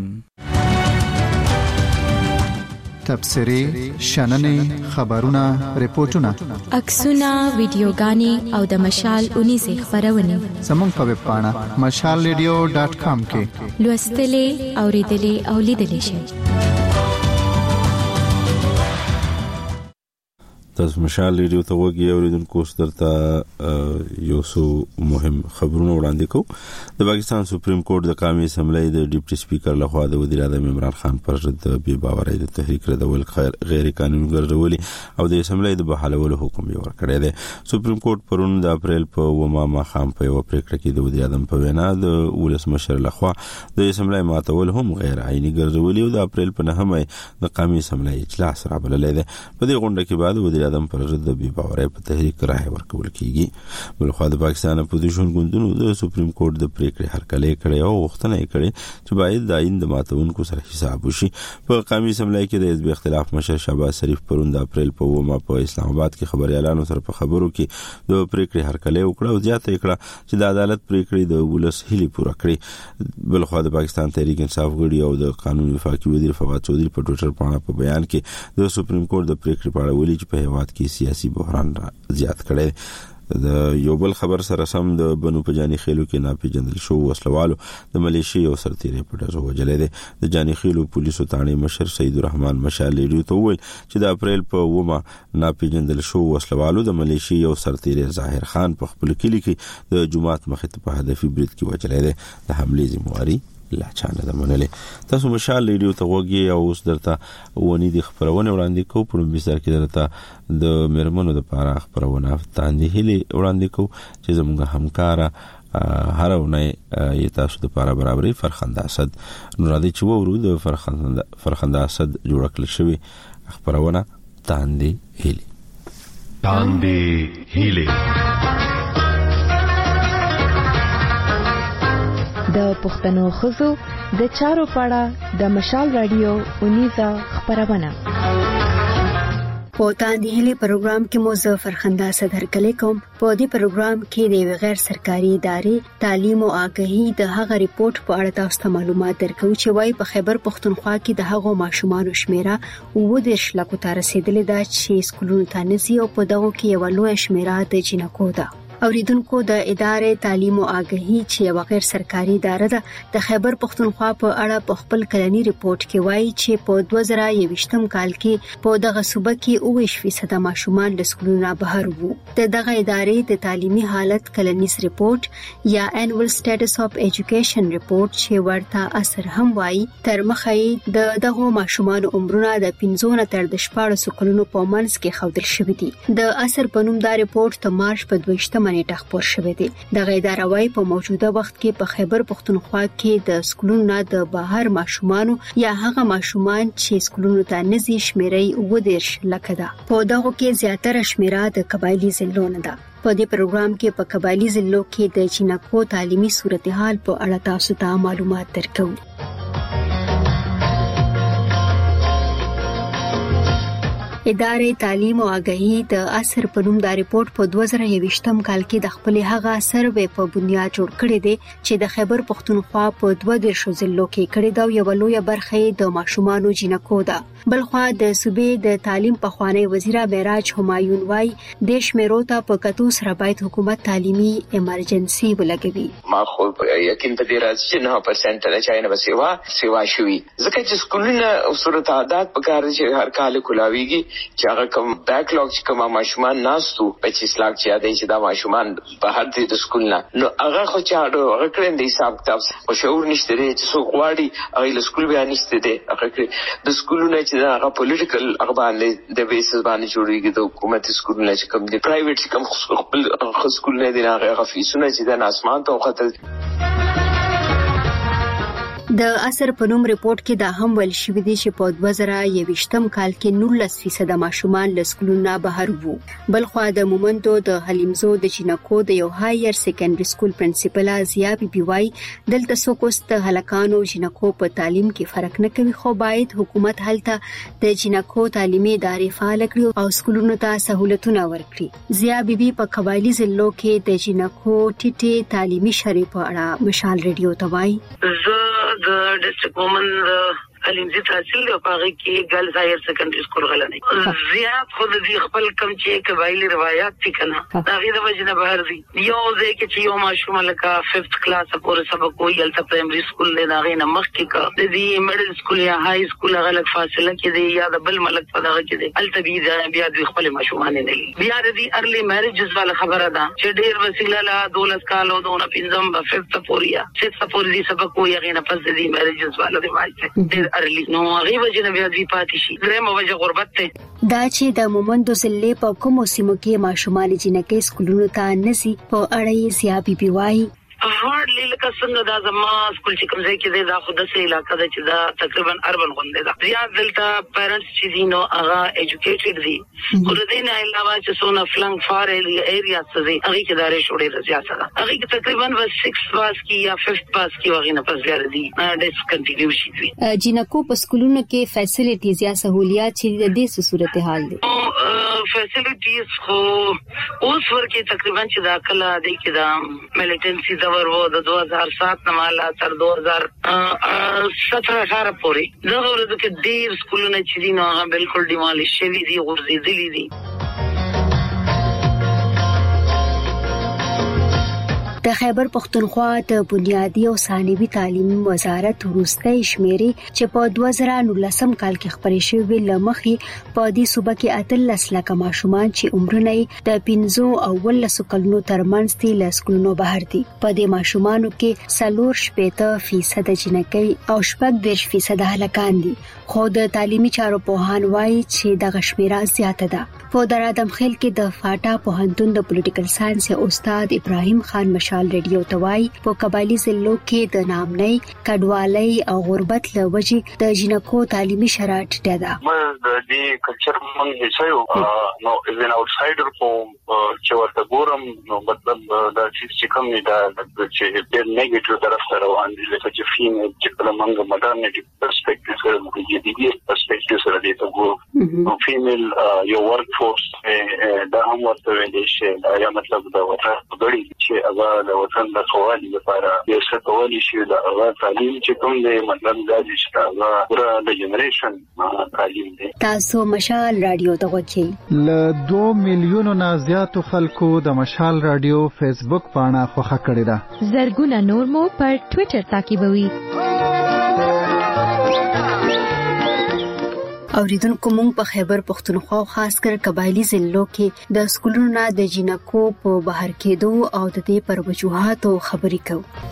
تبصری شننې خبرونه ریپورتونه عکسونه ویډیوګانې او د مشال 19 خبرونه زموږ په ویب پاڼه mashalradio.com کې لوستلې اوریدلې او لیدلې شئ. تاسو مشال ریډیو ته وګورئ اوریدونکو سترته یو څو مهم خبرونه وړاندې کوو. د پاکستان سپریم کورټ د قومي اسمبلی د ډیپټي سپیکر لخوا د وزیر اعظم عمران خان پر ضد بې باورۍ د تحریک ردول غیر قانوني ګرځولي او د اسمبلی د بحالولو حکم یې ورکړی دی. سپریم کورټ پرون د اپریل په 9 ماښام په یو پریکړه کې د وزیر اعظم په وینا د ولسمشر لخوا د اسمبلی ماتول هم غیر عیني ګرځولي او د اپریل په 9 د قومي اسمبلی اجلاس رابللی دی. په دې غونډه کې بعد وزیر اعظم پر ضد بې باورۍ په تحریک رائے ورکول کیږي. بلخوا د پاکستان اپوزیشن ګوندونو د سپریم کورټ د پریکړې هرکلی کړی او غوښتنه یې کړې چې باید د آئین د ماتونکو سره حساب وشي. په قومي اسمبلی کې د حزب اختلاف مشر شهباز شریف پرون د اپریل په 9 په اسلام آباد کې خبريالانو سره په خبرو کې د پریکړې هرکلی وکړ او زیاته کړه چې د عدالت پریکړې د ولس هیلې پوره کړې. بلخوا د پاکستان تحریک انصاف غړي او د قانون وفاقي وزیر فواد چودھری په ټویټر باندې په بیان کې د سپریم کورټ د پریکړې په اړه ویلي چې په هیواد کې سیاسي بحران را زیات کړي. د یو بل خبر سره سم د بنو پجانی خېلو کې ناپېژندل شو وسلوالو د ملیشي او سرتیرې په ډزو وجلې دي. د جانی خېلو پولیسو تانې مشر سید الرحمن مشال ریډیو ته وویل چې د اپریل په 9 ناپېژندل شو وسلوالو د ملیشي او سرتیرې ظاهر خان په خپل کلی کې د جمعات مخې ته په هدفي برید کې وجلې دي. د حملې ذمہواری لا چانه د منلې. تاسو مشال ریډیو ته وګورئ او اوس درته ونی د خبرونه وړاندې کوو. په بستر کې درته د مرمنو د پاره خبرونه تاندې هلي وړاندې کوو چې زموږ همکار هر ونه تاسو د پاره برابرۍ فرخنده اسد نو را دي چې ورو د فرخنده اسد جوړ کړل شوی خبرونه تاندې هلي د پښتنو خزو د چارو پاړه د مشال رادیو اونیزا خبرونه په تاندې هلي پروګرام کې مو زفر خندا صدر کلی کوم. په دې پروګرام کې د غیر سرکاري ادارې تعلیم او آگاهي د هغه ریپورت په اړه تاسو ته معلومات درکو چې وايي په خیبر پختونخوا کې د هغو ماشومان شمیره 10 لکو ته رسیدلې ده چې سکولونو ته نزي او په دغه کې یو لوی شمیره د جنکو ده. اوریدونکو د ادارې تعلیم او آگاهي چې یو غیر سرکاري اداره ده د خیبر پختونخوا په اړه په خپل کلنی ریپورت کې وایي چې په 2021 کال کې په دغه صوبه کې 20% ماشومان د سکولونو بهر وو. دغه ادارې د تعلیمي حالت کلنی ریپورت یا انوال سټیټس اف ایجوکیشن ریپورت چې ورته اثر هم وایي تر مخې د دغه ماشومان عمرونه د 15 تر 14 کلونو په منځ کې خودل شوې دي. د اثر په نوم دا ریپورت د مارچ په 22 نیټه خبر شوې دي. د اداره وايي په موجوده وخت کې په خیبر پختونخوا کې د سکولونو د بهر ماشومان یا هغه ماشومان چې سکولونو ته نزي شمیرې 10 لکه ده. په دغه کې زیاتره شمیره د قبایلی ضلعونو ده. په دې پروګرام کې په قبایلی ضلعو کې د جنکو تعلیمي صورتحال په اړه تاسو ته معلومات درکو. ادارې تعلیم او آگاهي د اثر په نوم دا ریپورت په 2021 کال کې د خپل هغه سروې په بنیاد جوړ کړی دی چې د خیبر پختونخوا په 12 ضلعو کې کړی دا یو لوی برخه د ماشومانو جنکو ده. بلخوا د صوبې د تعلیم په خوانی وزیر معراج همایون وای د شمیرو ته په کتو سره باید حکومت تعلیمي ایمرجنسي ولګوي. ما خو یقین په دې راځي چې 9% نه چاینه بسیوا شوي ځکه چې سکولونه صورت عادت په کار چې هر کال کولاویږي چې هغه کوم بیکلاګ چې کوم ماشومان ناستو 25 لک چې یادې چې دا ماشومان بهر دي د سکول نه نو هغه خو چې هغه کړن د حساب کتاب او شعور نشته دي چې څو غواړي هغه له سکول بیا نشته دي هغه د سکولونه چې هغه پولیټیکل هغه باندې د بیسس باندې جوړیږي د حکومت سکولونه چې کوم دي پرایویټ چې کوم خپل سکول نه دي هغه فیسونه چې د اسمان ته وختل. د اثر په نوم ریپورت کې دا هم ویل شوی دی چې په 2021 کال کې 19% ماشومان له سکولونو بهر وو. بلخوا د مومندو د حلیمزو د جنکو د یو هایر سیکنډري سکول پرنسپل ازیا بي وای دلته سوکوست هلکانو جنکو په تعلیم کې فرق نه کوي خو باید حکومت هلته د جنکو تعلیمي ادارې فعال کړي او سکولونو ته سہولتونه ورکړي. زیا بي په قبایلی ضلعو کې د جنکو ټیټه تعلیمي شری په اړه مشال ریډیو ته وای د ډیسټریکټ وومن علمي تحصیل دی په کې ګرلز هایر سیکنډري سکول غلنه زیات خود دې خپل کم چې قبایلی روایت دي کنه دا غي د وجنه بهر دي یو ځکه چې یو ماشوم لکه 5th کلاس پورې سبق کوي الته پرایمري سکول له دا غي نه مخ کې کا د دې میډل سکول یا های سکول غلط فاصله کې دی یا د بل ملک په دغه کې دی الته بیا د خپل ماشومان نه بیا د ارلی میریجز والا خبره ده چې ډیر وسیله لا 12 کالو دونه پینځم په 5th پوریا 6th پورې سبق کوي غینه پس د میریجز والا دی وايي ډیر ارلی نو غي وجنه بیا د پاتې شي درېمه وجه غربت ته دا چې د مومندو ضلع په کوم سیمو کې ماشومان جنکې سکولونو ته نسی په اړه یې سیابي بيوای هارډلی لکه څنګه دا زما سکول چې کوم ځای کې دی دا خود سه علاقہ ده چې دا تقریبا اربن غونډه ده زیات دلته پیرنټس چې دي نو هغه ایجوکیټډ دي خو دې نه علاوه چې سونه فلنګ فار ایریا څه دي هغه کې داري شوړې زیات ده هغه کې تقریبا 6 پاس کی یا 5th پاس کی وغیرہ پس زیات دي ډیس کنټینیو شي دي جنکو په سکولونو کې فیسیلیټیز یا سہولیات چې د دې صورتحال دي فیسیلیټیز خو اوس ورکه تقریبا چې داخله دي کې دا ملیټنسي دور وو د 2007 نه مالا تر 2017-18 پورې دا ورته کې ډیر سکولونه چې دي نو هغه بالکل ډیمالیش شوی دي غورځېدلي دي د خیبر پختونخوا د بنیادی او ثانوي تعلیم وزارت وروستۍ شمیرې چې په 2019 کال کې خبرې شوې لمخې په دې صوبه کې 13 لک ماشومان چې عمرونه د 15 او 19 کلونو ترمنځ دي له سکولونو بهر دي په دې ماشومانو کې 40% جنکۍ او 40% هلکان دي خو د تعلیمي چارو پوهان وایي چې د غشمیره زیاته ده په درادم خیل کې د فاټا پوهنتون د پولیټیکل ساينس استاد ابراهيم خان مشال ریډیو توای په قبایلی ضلعو کې د نامنۍ کډوالۍ او غربت له وجې د جنکو تعلیمي شرایط ډېر د دې کلچر مونږ هیڅ نو از ان آوټسایډر په چې ورته ګورم نو مطلب دا چې کوم نه دا چې ډېر نیگیټیو طرف ته روان دي لکه چې فیمیل چې کله مونږ مدرنټي پرسپیکټیو سره موږ د دې پرسپیکټیو سره دې ته ګورو نو فیمیل یو ورک فورس دا هم ورته ویل شي دا مطلب دا وطن غړي چې هغه د وطن د خوالي لپاره یو څه کولی شي دا هغه تعلیم چې کوم دی مطلب دا چې هغه پورا د جنریشن تعلیم دی تاسو مشال رادیو ته غوښتي ل 2 میلیونو نه زیاتو خلکو د مشال رادیو فیسبوک پاڼه خوښه کړې ده زرګونه نور مو پر ټوئیټر تعقیبوي اوریدونکو مونږ په خیبر پختونخوا خاص کر قبایلی ضلعو کې د سکولونو نه د جنکو په بهر کېدو او د دې پر وجوهاتو خبرې کوو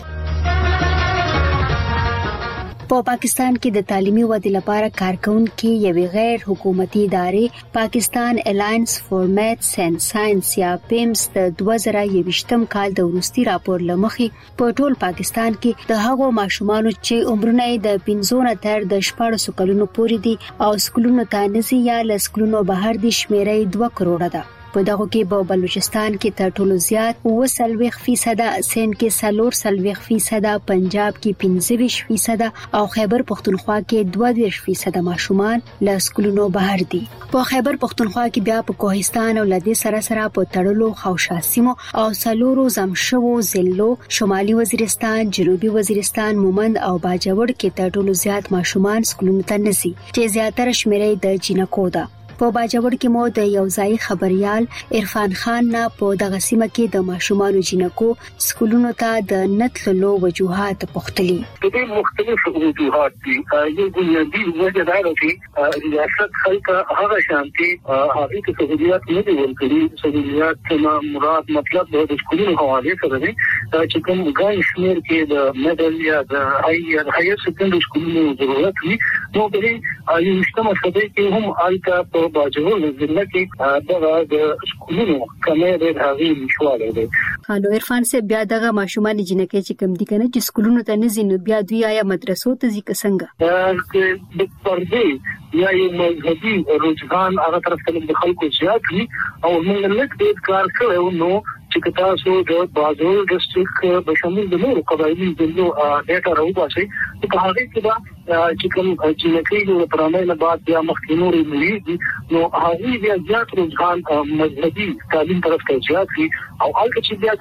په پاکستان کې د تعلیمي ودې لپاره کارکونکو یوې غیر حکومتي ادارې پاکستان الاینس فور میتھس اینڈ ساينس یا پیمس د 2021م کال د وروستي راپور لمخې په ټول پاکستان کې د هغو ماشومانو چې عمرونه د 15 تر د 14 کلونو پورې دي او سکولونو ته نزي یا لسکولونو بهر دي شمیرې 2 کروڑه ده په دغه کې په بلوچستان کې تر ټولو زیات 40% سند کې 40% پنجاب کې 25% او خیبر پختونخوا کې 22% ماشومان له سکولونو بهر دي په خیبر پختونخوا کې بیا په کوهستان او لدې سره په تړلو خوشا سیمو او سلورو زمشو ضلعو شمالي وزیرستان جنوبي وزیرستان مومند او باجوړ کې تر ټولو زیات ماشومان سکولونو ته نزي چې زیاتره شمیرې د جنکو ده په باجوړ کې مو د یو ځای خبريال عرفان خان نه په دغه سیمه کې د ماشومان جنکو سکولونو ته د نتلو وجوهات پختلي د مختلف وجوهات دي یو بنیادی وجه دا ده چې ریاست خلک هغه شانتي هغه ته سہولیات نه دي ورکړي سہولیات نه مراد مطلب د سکولونو حواله سره دي چې کوم ګان شمیر کې د میډل یا د هایر سیکنډري سکولونو ضرورت وي نو به یو مجتمع سره کې هم الکا باجوړ ضلع کې د سکولونو کمه د هغې مشواله ده خانو عرفان سے بیا دغه ماشومان جنکې چې کم دي کنه چې سکولونو ته نه زینو بیا دوی آیا مدرسو ته ځي څنګه د پردې یا یو مذهبي رجحان هغه طرف ته د خلکو زیات وي او موږ لږ ډېر کار کوو نو چې تاسو د بازار ډسټریکټ په شمول د نورو قبایلی ضلعو ډیټا راوباسي په هغه کې دا چې کوم چې نکړي پرانه نه بعد بیا مخکینوري ملي نو هغه بیا زیات رجحان مذهبي تعلیم طرف ته زیات وي او هغه چې بیا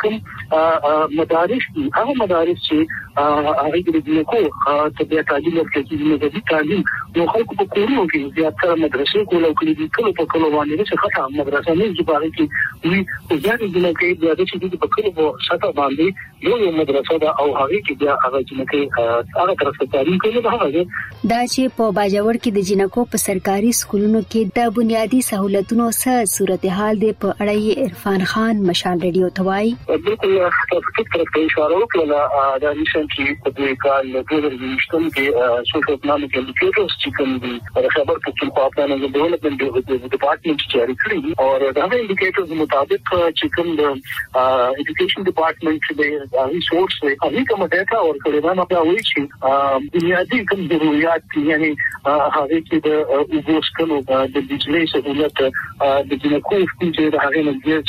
کوم مدارس دي هغه مدارس چې هغه د جنکو ته بیا تعلیم ورکړي د مذهبي تعلیم نو خلکو په کورونو کې زیات تر مدرسې کولو کې د کلو په کلو باندې چې خطا مدرسې نه چې باندې کې وي زیات جنکو بیا د چې په کلو په سطح باندې یو مدرسه دا او هغه کې بیا هغه جنکو هغه طرف ته تعلیم کوي دا چې په باجوړ کې د جنکو په سرکاري سکولونو کې د بنیادی سہولتونو سره صورتحال دی په اړه عرفان خان مشال ریډیو توای بالکل تاسو ته اشاره وکړه دا نشم چې په دې کال د 2020 کې سوشل اکنامک انډیکیټرز چې کوم دي خبر پښتونخوا پلان د ډیولپمنٹ ډپارټمنټ جاری کړی او دا انډیکیټرز مطابق چې کوم د ایجوکیشن ډپارټمنټ د ریسورس هغه کوم ډاټا او کړي نه په وایي چې بنیادی کوم ضرورت یعنی هغه کې د وګورسکلو د بجلی سہولت د جنکو چې د هغه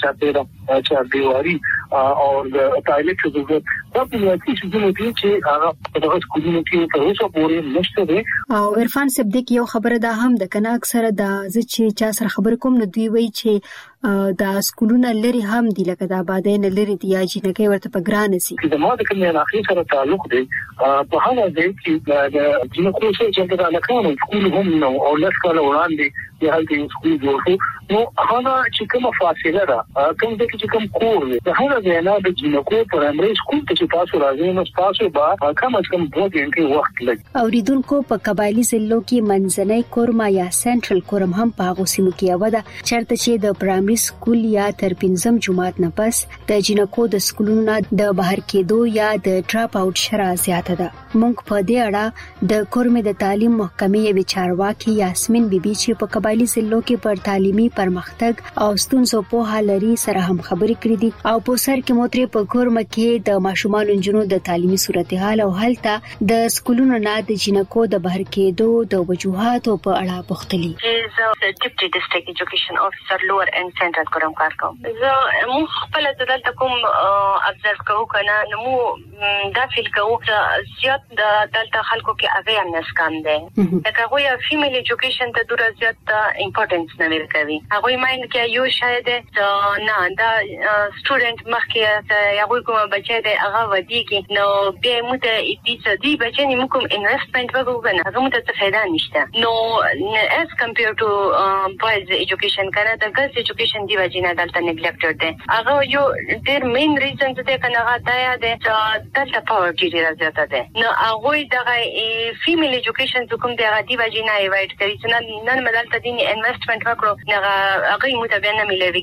نظر چا دیواری او د ټایلټ ضرورت دا بنیادی څه دي چې هغه په دغه سکولونو کې په اوسه پورې نشته دي او عرفان صدیق یو خبره ده هم د کنه اکثره د چې چا سره خبر کوم نو دوی وایي چې دا سکولونه لري هم دي لکه د آبادین لري دي یا جنکې ورته په ګران سي د ماده کوم علاقې سره تعلق دی په هغه ځای کې د جنکو چې د علاقو سکول هم نو او لکه وړاندې د هغه سکول جوړ شو نو هغه چې کومه فاصله ده کوم د چې کوم کور دی هغه ځای نه د جنکو پرایمري سکول ته چې تاسو راځئ نو تاسو به کم از کم 2 غنټې وخت لګي اوریدونکو په قبایلی ضلعو کې منځنۍ کورما یا سنټرل کورم هم په هغه سیمو کې یو ده چرته چې د پرایمري سکول یا تر 5م جماعت نه پس د جنکو د سکولونو د بهر کېدو یا د ډراپ اوټ شرا زیاته ده مونږ په دې اړه د کورمې د تعلیم محکمې وچارواکي یاسمین بیبي چې په قبایلی ضلعو کې پر تعلیمي پرمختګ او ستونزو په حل لري سره هم خبرې کړې دي او په سر کې موتري په کورمه کې د ماشومان انجنونو د تعلیمي صورتحال او هلته د سکولونو نه د جنکو د بهر کېدو د وجوهاتو په اړه پوښتلي زه ډیپټي ډسټریکټ ایجوکیشن افیسر لوور اند سنټرل کورم کار کوم زه مو خپل دلته کوم ابزرو کوو کنه نو مو دا فیل کوو چې زیات د دلته خلکو کې اویرنس کم دی لکه هغه فیمیل ایجوکیشن ته ډیر زیات امپورټنس نه ورکوي هغه مایند کې یو شاید نه دا سټوډنټ مخکې هغه کوم بچی دی هغه ودی کې نو به مو ته دې دې بچی نه کوم انویسټمنټ وکړو نه هغه مو ته فائدہ نشته نو as compared to boys education کنه د girls education دی وجه نه دلته نیګلیکټډ دی هغه یو ډیر مین ریزن ته کنه هغه دا دی چې دلته پاورټي ډیر زیاته ده نو هغه دغه فیمیل ایجوکیشن کوم دی هغه دی وجه نه ایوایډ کوي چې نن مدلته دین انویسټمنټ وکړو نه هغه متبینه ملوي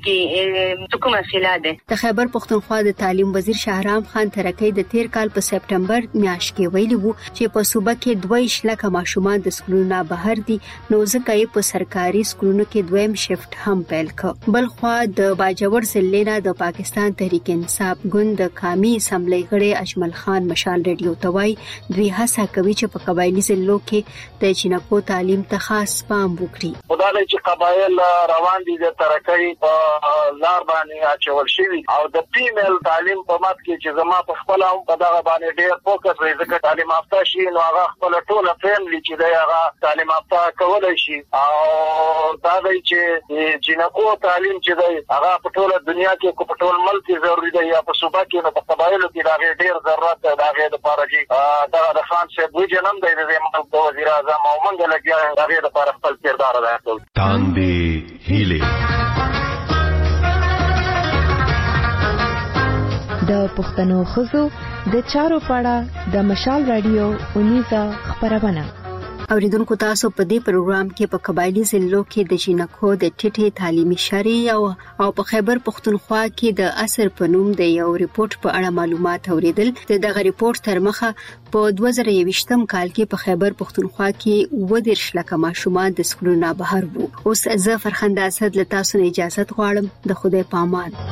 کې کومه مسله ده د خیبر پښتونخوا د تعلیم وزیر شهرام خان ترکی د تیر کال په سپټمبر میاشت کې ویلي وو چې په صوبه کې 2 لک ماشومان د سکولونو بهر دي نو ځکه یې په سرکاري سکولونو کې دویم شفت هم پیل کړ بل خو د باجوړ ضلع نه د پاکستان تحریک انصاف ګوند د قومي اسمبلی غړي اجمل خان مشال ریډیو توای دوی هڅه کوي چې په قبایلی ضلعو کې د جنکو تعلیم ته خاص پام وکړي خدای چې قبایل روان دي د ترکۍ په لار باندې اچول شي او د فیمیل تعلیم په مات کې چې زما په خپل هم په دغه باندې ډېر فوکس وي ځکه تعلیم یافته شي نو هغه خپل ټول فیملی چې دی هغه تعلیم یافته کولای شي او دا دی چې جنکو تعلیم چې دی هغه په ټول دنیا کې په ټول ملک کې ضروري دی یا په صوبه کې نو په قبایلو کې دا ډېر ضرورت دی دا غي د لپاره چې دا د خان صاحب وجه نن دی د ملک وزیر اعظم او منګل کې دا غي د لپاره خپل کردار ادا کړ تاندې هیله د پښتنو خزو د چارو پاړه د مشال رادیو اونیزه خبرونه اوریدونکو تاسو په دې پروګرام کې په قبایلی ضلعو کې د جنکو د ټیټه تعلیمي شری او په خیبر پښتونخوا کې د اثر په نوم د یو ریپورت په اړه معلومات اوریدل دغه ریپورت تر مخه په 2020م کال کې په خیبر پښتونخوا کې 20 لک ماشومان د سکولونو بهر وو اوس زه فرخنده اسد له تاسو نه اجازه غواړم د خدای په امان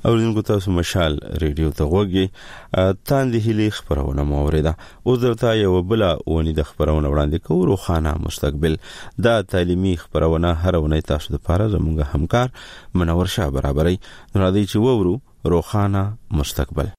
اوریدونکو تاسو مشال ریډیو ته غوږی تاندې هلي خبرونه موریده او درته یو بل ونی د خبرونه وړاندې کوو روخانه مستقبل دا تعلیمي خبرونه هر ونی تاسو لپاره زموږ همکار منور شاه برابرۍ نو راځي چې وورو روخانه مستقبل.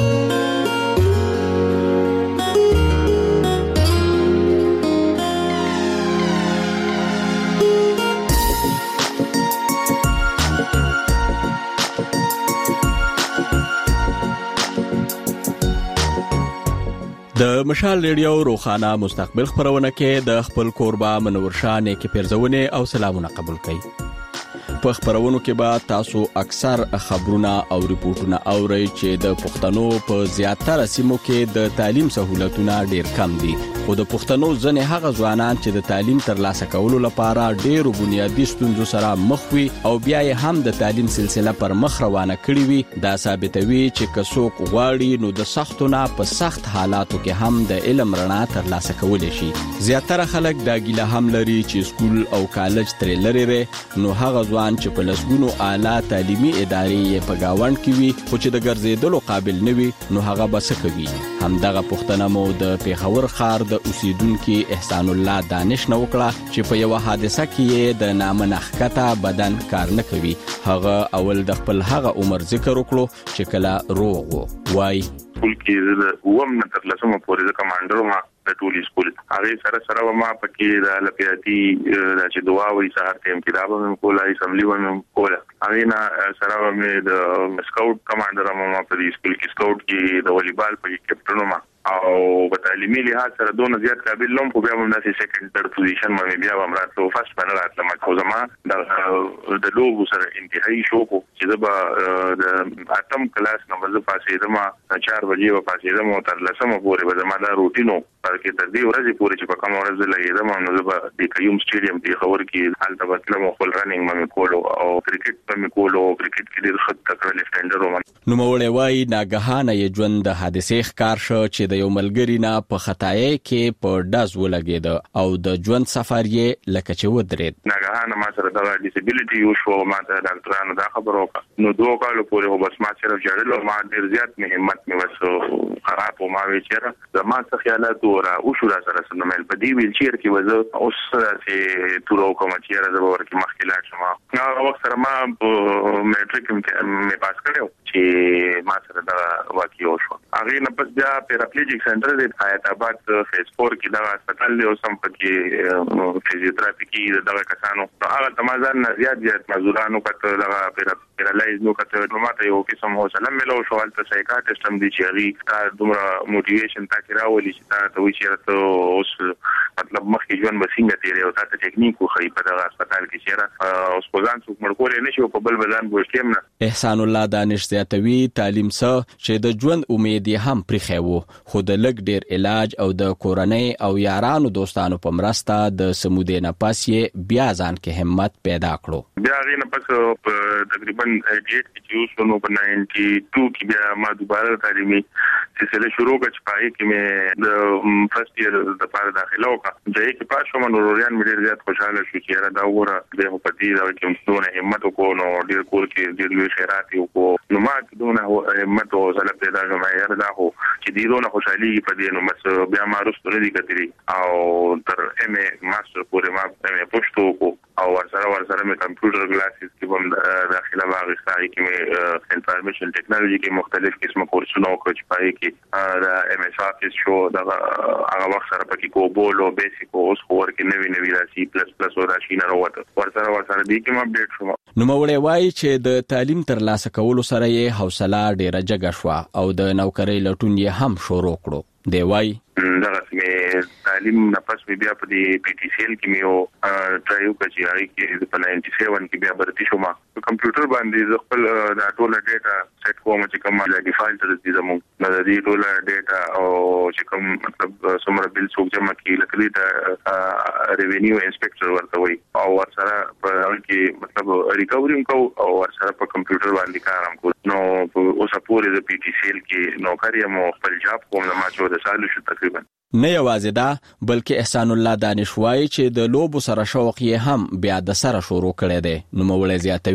د مشال ریډیو روخانه مستقبل خبرونه کې د خپل کوربه منور شاه نیکي پیرزونه او سلامونه قبول کړئ. په خبرونو کې به تاسو اکثر خبرونه او ریپورتونه اورئ چې د پښتنو په زیاتره سیمو کې د تعلیم سہولتونه ډیر کم دي خو د پښتنو ځنې هغه ځوانان چې د تعلیم ترلاسه کولو لپاره ډیرو بنیادی ستونزو سره مخ وي او بیا یې هم د تعلیم سلسله پر مخ روانه کړي وي دا ثابتوي چې کڅوک غواړي نو د سختونه په سخت حالاتو کې هم د علم رڼا ترلاسه کولی شي. زیاتره خلک دا ګیله هم لري چې سکول او کالج ترې لري نو هغه ځوان چې په لسګونو اعلی تعلیمي ادارې یې په گاوند کې وي خو چې د ګرځېدلو قابل نه وي نو هغه به څه کوي. همدغه پوښتنه مو د پیښور ښار د اوسیدونکو احسان الله دانش نه وکړه چې په یو حادثه کې د نامنخکته بدن کار نه کوي. هغه اول د خپل هغه عمر ذکر وکړو چې کله روغ وو وای سکول کې د ومن تر لسمه پورې د کمانډر ما د ټولي سکول هغه سره ما پکې د لپیاتي چې دعا وي سهار ټیم کې دا به کولای اسمبلی ونه کوله هغه نه سره مې د سکاوټ کمانډر ما په دې سکول کې سکاوټ کې د والیبال په کیپټن ما او په تعلیمي لحاظ سره دونه زیات قابل لوم خو بیا هم داسې سیکنډ تھرډ پوزیشن باندې بیا هم راتلو فرست باندې راتلم خو زما د لوګو سره انتهایی شوق چې دا د اتم کلاس نه مزه پاسې دما 4 بجې و پاسې دما تر لسمه پورې به زما دا روټینو پر کې تر دې ورځې پورې چې په کوم ورځ لګې دما نو زه د قیوم سټیډیم دی خبر کې حالت بدلم خپل رننګ مې کولو او کرکټ مې کولو کرکټ کې ډېر خط تکړه لیفټینډر وم نو مولوی وای ناګهانه یې ژوند د حادثې ښکار شو چې د یو ملګری نه په خطای کې په داز ولګید او د ژوند سفر یې لکه چې ودرید. ناګهانه ما سره د ډیسابیلیټي یو شو ما ته ډاکټرانو دا خبرو نو 2 کال پورې هو بس ما سره جوړل ما ډیر زیات مهمت مې وسو خراب او ما ویچره زما څه خیالات او شو را سره سنمل په دی ویل چیر کې وځه اوس چې تورو کوم چې را زبر کې مخکلات شما نو وخت سره ما میټریک مې پاس کړو چې ما سره دا واقعي شو هغه نه پس بیا پیراپلیجیک سنټر د حیات آباد فیز 4 کې دا هسپتال له اوسم پکې فزیوتراپي کې دا کسانو هغه تمازان زیات مزورانو کته دا پیرالایز نو کته نو ماته یو قسم حوصله ملو شو ولته سایکاټریست هم دي چې هغه دومره موټیویشن تا کې راولي چې تا ته وی چیرته اوس مطلب مخکې ژوند بسینګه تیرې او تاسو ټیکنیک خو په دغه هسپتال کې چیرې اوس پوزان څوک مړکول نه شي په بل بدن بوشتیم نه. احسان الله دانش زیاتوي تعلیم سره چې د ژوند امید یې هم پرخیو خو د لګ ډیر علاج او د کورنۍ او یارانو دوستانو په مرسته د سمودې نه پاس یې بیا ځان کې همت پیدا کړو. بیا غي نه پس تقریبا 88 کې شو نو په 92 کې بیا ما دوباره تعلیمي سلسله شروع کړ پای کې مې د فرست ایئر د لپاره داخله وکړه ځکه چې پاس شوم نو روریان مې ډیر زیات خوشاله شو چې را دا وره د په دې دا چې څونه همت وکړو نو ډیر کور کې ډیر لوی خیرات وکړو نو ما دونه همت او زله پیدا کوم یاره دا خو چې دیرونه خوشحالي په دې نو مس بیا ما رسول دي کتري او تر ام ماستر پورې ما ام پښتو کو او ورسره مې کمپیوټر کلاسز کې هم داخله واغستای کې مې انفارمیشن ټیکنالوژي کې مختلف قسمه کورسونه وکړ چې پای کې دا ام اس افیس شو دا هغه وخت سره پکې کوبول او بیسیک او اوس خور کې نوی راځي پلس پلس او راشي نه وروته ورسره دې کې ما اپډیټ شوم. نو مولوی وای چې د تعلیم ترلاسه کولو سره یې حوصله ډیره جګه شو او د نوکری لټون یې هم شروع کړو. دی وای دا چې تعلیم نه پس بیا په دې پی ټی سی ال کې مې ټرایو کړی هغه کې په 97 کې بیا برتی شوم په کمپیوټر باندې خپل دا ټول ډیټا سیټ کوم چې کوم ډیفالټ دي زموږ د دې ټول ډیټا او چې کوم مطلب سمره بل څوک جمع کی لکه دا ریوینیو انسپکټر ورته وي او ورسره په هغه کې مطلب ریکورینګ کو او ورسره په کمپیوټر باندې کارم کو نو اوس پورې د پی ټی سی ال کې نوکری مو خپل جاب کوم ما 14 سال شو تقریبا. نه یوازې دا بلکې احسان الله دانش وای چې د لوبو سره شوق یې هم بیا د سره شروع کړی دی. نو مولوی زیاتوي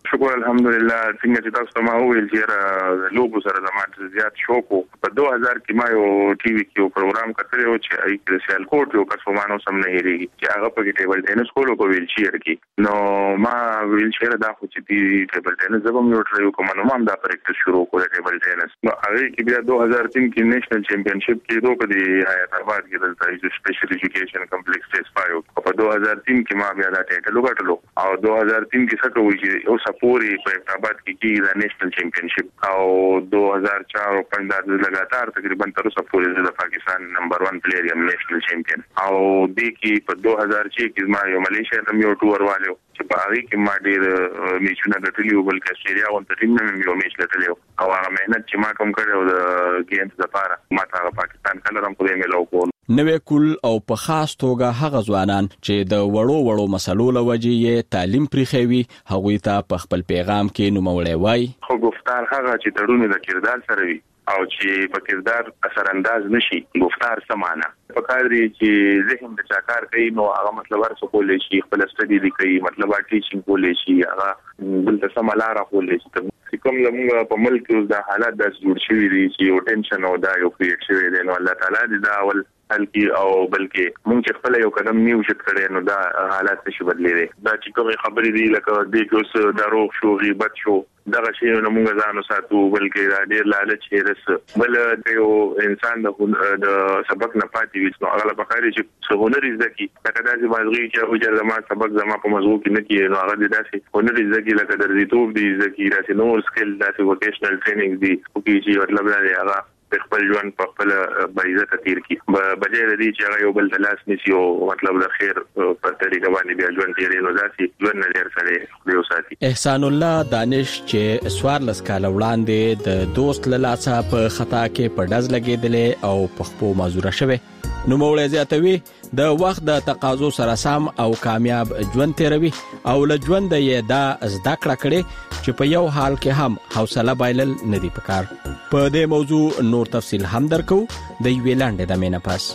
شکر الحمدلله. څنګه چې تاسو ما وویل چې لوګو سره زموږ زیات شوق په 2000 کې ما یو ټي وي کې یو پروګرام کتلی و چې ای کې سیل کوټ یو کسومانو سم نه هېریږي چې هغه په ټیبل ټینس کولو په ویل چیر کې نو ما ویل چیر دا خو چې دی ټیبل ټینس زبم یو ټریو کوم نو ما دا پریکټس شروع کړ ټیبل ټینس نو هغه کې بیا 2003 کې نېشنل چیمپionship کې دوه په حیات آباد کې دلته سپیشل ایجوکیشن کمپلیکس ټیسټ پایو په 2003 کې ما بیا دا ټایټل وګټلو او 2003 کې څه کوي چې یو سپوري په حیات آباد کې د نېشنل چیمپionship او 2004 او 15 لګاتار تقریبا تر اوسه پورې د پاکستان نمبر 1 پلیئر یم نېشنل چیمپیون او د کې په 2006 کې ما یو ملیشیا ته یو ټور والو چې په هغه کې ما ډېر میچونه ګټلي او بلکې استرالیا او ټیم مې یو میچ ګټلی او هغه مهنت چې ما کوم کړو د گیمز لپاره ما ته پاکستان کلرم په دې ملو کول نوې کول او په خاص توګه هغه ځوانان چې د وړو مسلو لوجې یې تعلیم پریخوي هغوی ته په خپل پیغام کې نوموړی وای خو گفتار هغه چې تړون د کردار سره وي او چې په کردار اثر انداز نشي گفتار سمانه په کار دی چې ذهن د چاکار کوي نو هغه مطلب ورسو کولای شي خپل استدی دی کوي مطلب ټیچینګ کولای شي هغه بل څه ملاره کولای شي کوم زموږ په ملک اوس د حالات د جوړ شوی دي چې یو ټینشن او دا یو کریټ شوی دی نو الله تعالی دې دا اول بلکې او بلکې مونږ خپل یو قدم نیو چې کړی نو دا حالات نشي بدلېږي دا چې کومه خبرې دي لکه د کوس دروغ شو غیبت شو دغه شی نو مونږ ځانو ساتو بلکې دا ډېر لالچ هرڅ بل یو انسان د سبق نه پاتې وي نو هغه په خاري چې هنر زکی لکه داسې مازغي چې او چې زما سبق زما په موضوع کې نه کیږي نو هغه داسې هنر زکی لکه درځيتوب دي زکی داسې نور سکل داسې ووکیشنل ټریننګ دي او چې مطلب دا دی هغه خپل ژوند په خپل بایزه تیر کی بجای د دې چې هغه یو بل تلاش نشي او مطلب د خیر په طریقه باندې بیا ژوند تیرې نو داسې ژوند نه لري سره یو ساتي احسان الله دانش چې سوارلس کال وړاندې د دوست له لاسه په خطا کې په ډز لګېدلې او په خپو مازوره شوه نو مولوی زیاتوي د وخت د تقاضو سره سم او کامیاب ژوند تیروي او له ژوند یې دا زده کړه کړې چې په یو حال کې هم حوصله بایلل نه دی پکار په دې موضوع نور تفصیل هم درکو د یوې لاندې د مینه پاس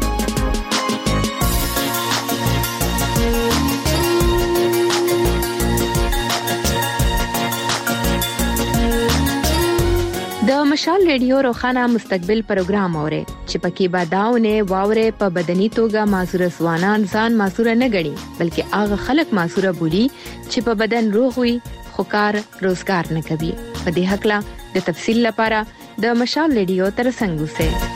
د مشال ریډیو روخانه مستقبل پروګرام اوري چې پکې باداونه واوره په بدني توګه معذور ځوانان ځان معذور نه غړي بلکې هغه خلک معذور بولی چې په بدن روغ وي خو کار روزګار نه کوي په دې حق لا د تفصیل لپاره د مشال ریډیو تر څنګ وسه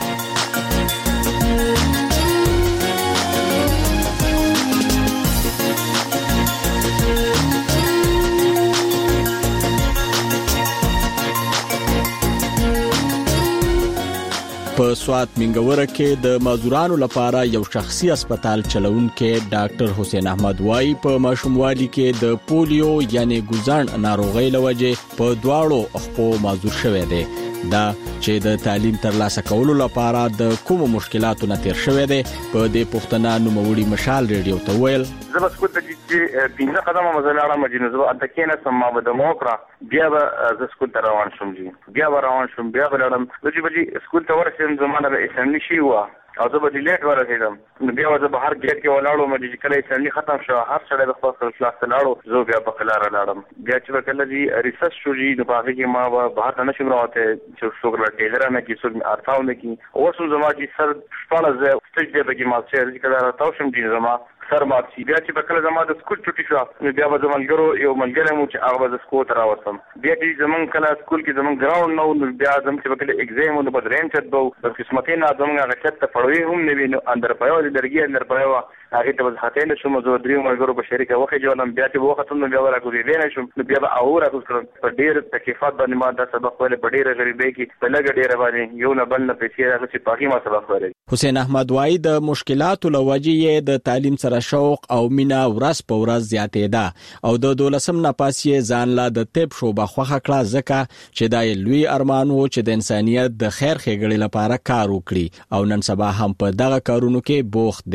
په سوات منګوره کې د مازورانو لپاره یو شخصي هسپتال چلوونکې ډاکټر حسین احمد وای په ماشوموالي کې د پولیو یعنی ګوزان ناروغي لوجه په دواړو خپو مازور شوه دی دا چې د تعلیم ترلاسه کولو لپاره د کوم مشکلاتو نه تیر شوه دی په دې پښتنه نوموړي مشال ریډیو ته ویل زما سکوت چې پینځه قدمه مزلاره مجنزو اتکینه سم ما بده موکرا بیا به سکوت روان شوم بیا روان شوم بیا بلرم چې بجې سکوت ته ورسېم زمانه به اسمنی شي وا او زه به لیټ ورسېدم نو بیا به بهر گیټ کې ولاړو مې چې کله اسمنی ختم شو هر څه د خپل کلاس ته لاړو زه بیا په کلار لاړم بیا چې کله دي ریسرچ شوې نو په هغه کې ما بهر نه شم راوته چې څوک ټیلر نه کې څوک ارتاو نه کې اوس زما چې سر شپاله زه سټیج دی به ما چې کله راټاو شم دي زما سر مارسي بیا چې په کله زما د سکول چټي شو نو بیا به زمونږ یو ملګری مو چې هغه به سکول تر راوستم بیا چې زمونږ کله سکول کې زمونږ ګراوند نو بیا زموږ چې په کله ایگزام نو په دریم چت بو د قسمتي نه زمونږ هغه چت ته پړوي هم نه وینو اندر پيو د درګي اندر پيو هغه ته ځخته نه شو مزو دریو ملګرو په شریکه وخت جوړم بیا چې وخت نو بیا ورکوې نه شم نو بیا به اور راکوم په ډیر تکلیفات باندې ما د سبق ولې په ډیره غریبۍ کې په لګ ډیره باندې یو نه بل نه پیسې راغلي چې پاکي ما سبق ورې حسین احمد وای د مشکلاتو لوجې د تعلیم سره شوق او مینا ورځ په ورځ زیاتې ده او د 12 نه پاسې ځان لا د طب شوبه خوخه کړه ځکه چې دا لوی ارمان وو چې د انسانيت د خیر ښېګړې لپاره کار وکړي او نن سبا هم په دغه کارونو کې بوخت دی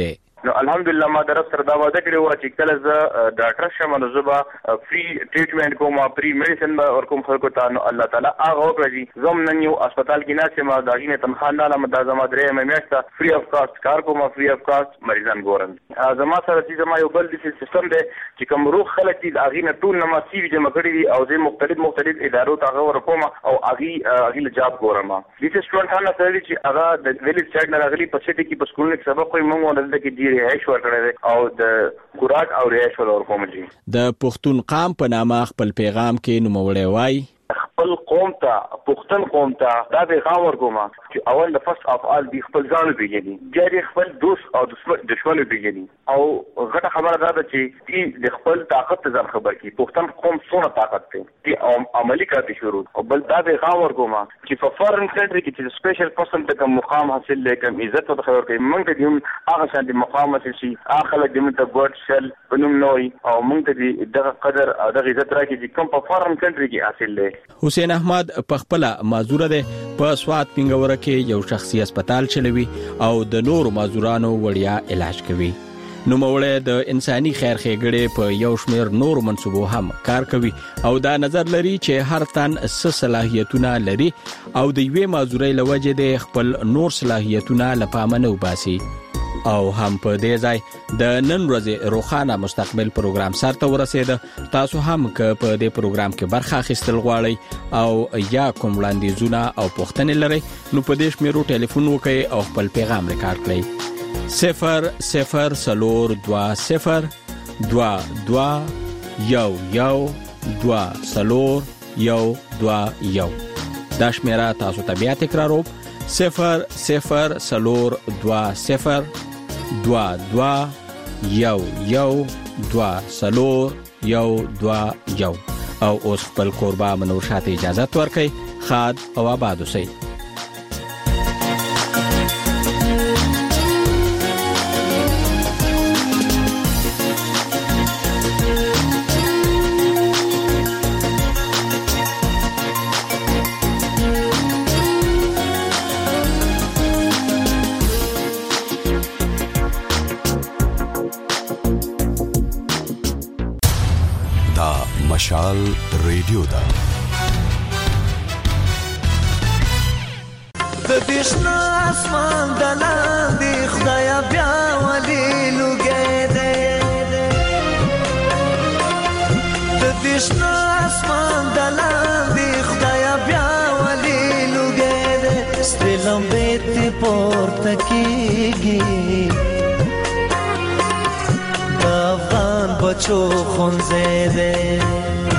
نو الحمدلله ما درف سره دا وعده کړې و چې کله زه ډاکټر شم نو زه به فری ټریټمنټ کوم فری میډیسن به ورکوم خلکو ته. نو الله تعالی هغه وکړي زم نن یو هسپتال کې ناسې ما دا غینه تنخواه نه لم دا زما درې میاشته فری اف کاست کار کوم فری اف کاست مریضان ګورم. زما سره چې زما یو بل د سیستم دی چې کوم روغ خلک دي اغینه ټول نه ما سی وی جمع کړی دي او زه مختلف ادارو ته غوړ کوم او اغي جاب ګورم. د سټوډنټ هغه سره چې هغه د ویلیج سایډ نه راغلي په سټي کې په سکول کې سبق کوي مونږ ولته کې دی رهائش ورکړی او د خوراک او رهائش ورکوم. د پښتون قام په نامه خپل پیغام کې نوموړی وای خپل قوم ته پښتون قوم ته دا پیغام ورکوم چې اول د فرست اف آل دی خپل ځان پیژني بیا خپل دوست او دشمن پیژني او غټه خبره ده چې د خپل طاقت ځان خبر کی پښتون قوم څونه طاقت دی چې عملی کاري شروع او بل دا پیغام ورکوم چې په فارن کنټری کې چې سپیشل پرسن ته کوم مقام حاصل لیکم عزت او خبر کوي موږ ته دیم هغه شان د مقام حاصل شي اخله دیم ته ګډ شل بنوم نوې او موږ ته دغه قدر او دغه عزت راکړي چې کوم په فارن کنټری کې حاصل لې. حسین احمد په خپل معذور دی په سواد پنګوره کې یو شخصي هسپتال چلوي او د نورو معذورانو وړیا علاج کوي. نو موړې د انساني خیر ښېګړې په یو شمېر نور منصوبو هم کار کوي او دا نظر لري چې هر تن څه صلاحیتونه لري او د یوې معذورۍ له وجې د خپل نور صلاحیتونه له پامه نه وباسي. او هم په دې ځای د نن ورځې روخانه مستقبل پروګرام سره ورسېده. تاسو هم که په دې پروګرام کې برخه اخیستل غواړئ او یا کوم وړاندیزونه او پوښتنې لرئ نو په دې شمیرو ټلیفون وکړئ او خپل پیغام ریکارډ کړئ 00202 دا شمیره تاسو ته بیا تکراروم 00202 او اوس خپل قربا منور شاته اجازه ورکړئ. خاد او آباد اوسئ. مشال ریډیو دا د دشنا اسمان دلاندې خدایا بیا ولي لګې دې د دشنا اسمان دلاندې خدایا بیا ولي لګې دې ستلم بیت پورته کیږي افغان بچو خونځې دې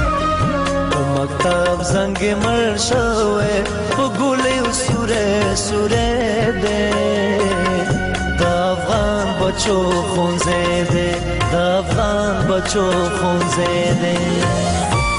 مکتب زنګ مړ شوې په ګولې سورې دې د افغان بچو خونځې دې د افغان بچو خونځې دې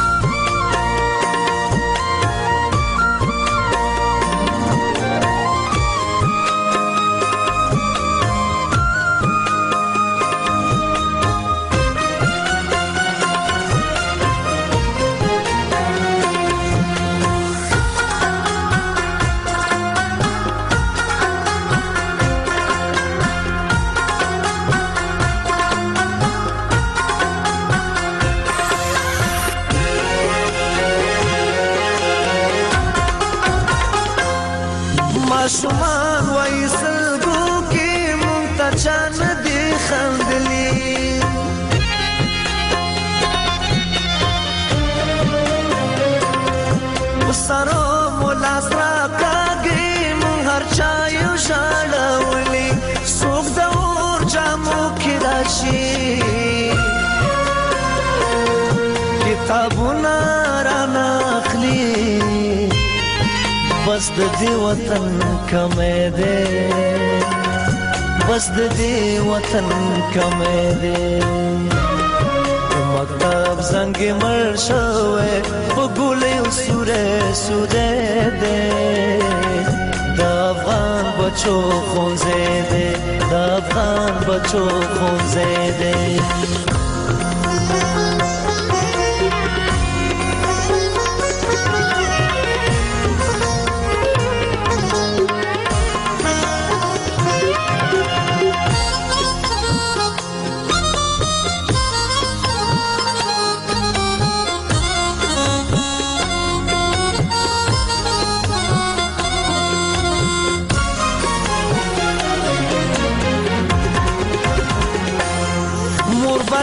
شومان وای سلګو کې مونږ ته چان دي خندلي وسره مولا سره کاږي مونږ هر چا یو شاړولي څوک د اور جامو کې راشي کتابونه را ناخلي بس د دې وطن کمې ده بس د دې وطن کمې ده مکتب زنګ مړ شوې په ګولې سورې ده د افغان بچو خونځې ده د افغان بچو خونځې ده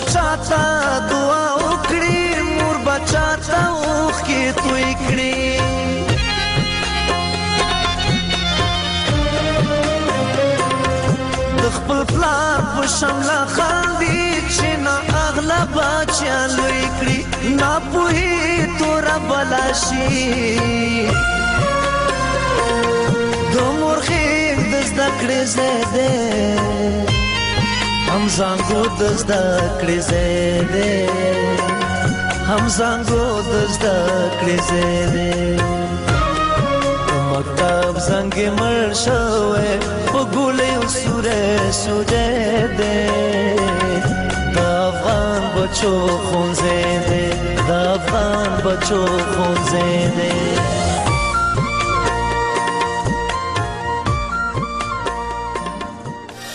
بچا ته دعا وکړي مور بچا ته اوښکې توی کړي د خپل پلار په شمله خاندي چې نه اغله بچیان لوی کړي ناپوهي توره بلا شي د مور خېږ د زده کړې ځای دی هم زانګو د زده کړې ځای دی هم زانګو د زده کړې ځای دی مکتب زنګ مړ شوی په ګولۍ سوری سوری دی د افغان بچو ښوونځی دی د افغان بچو ښوونځی دی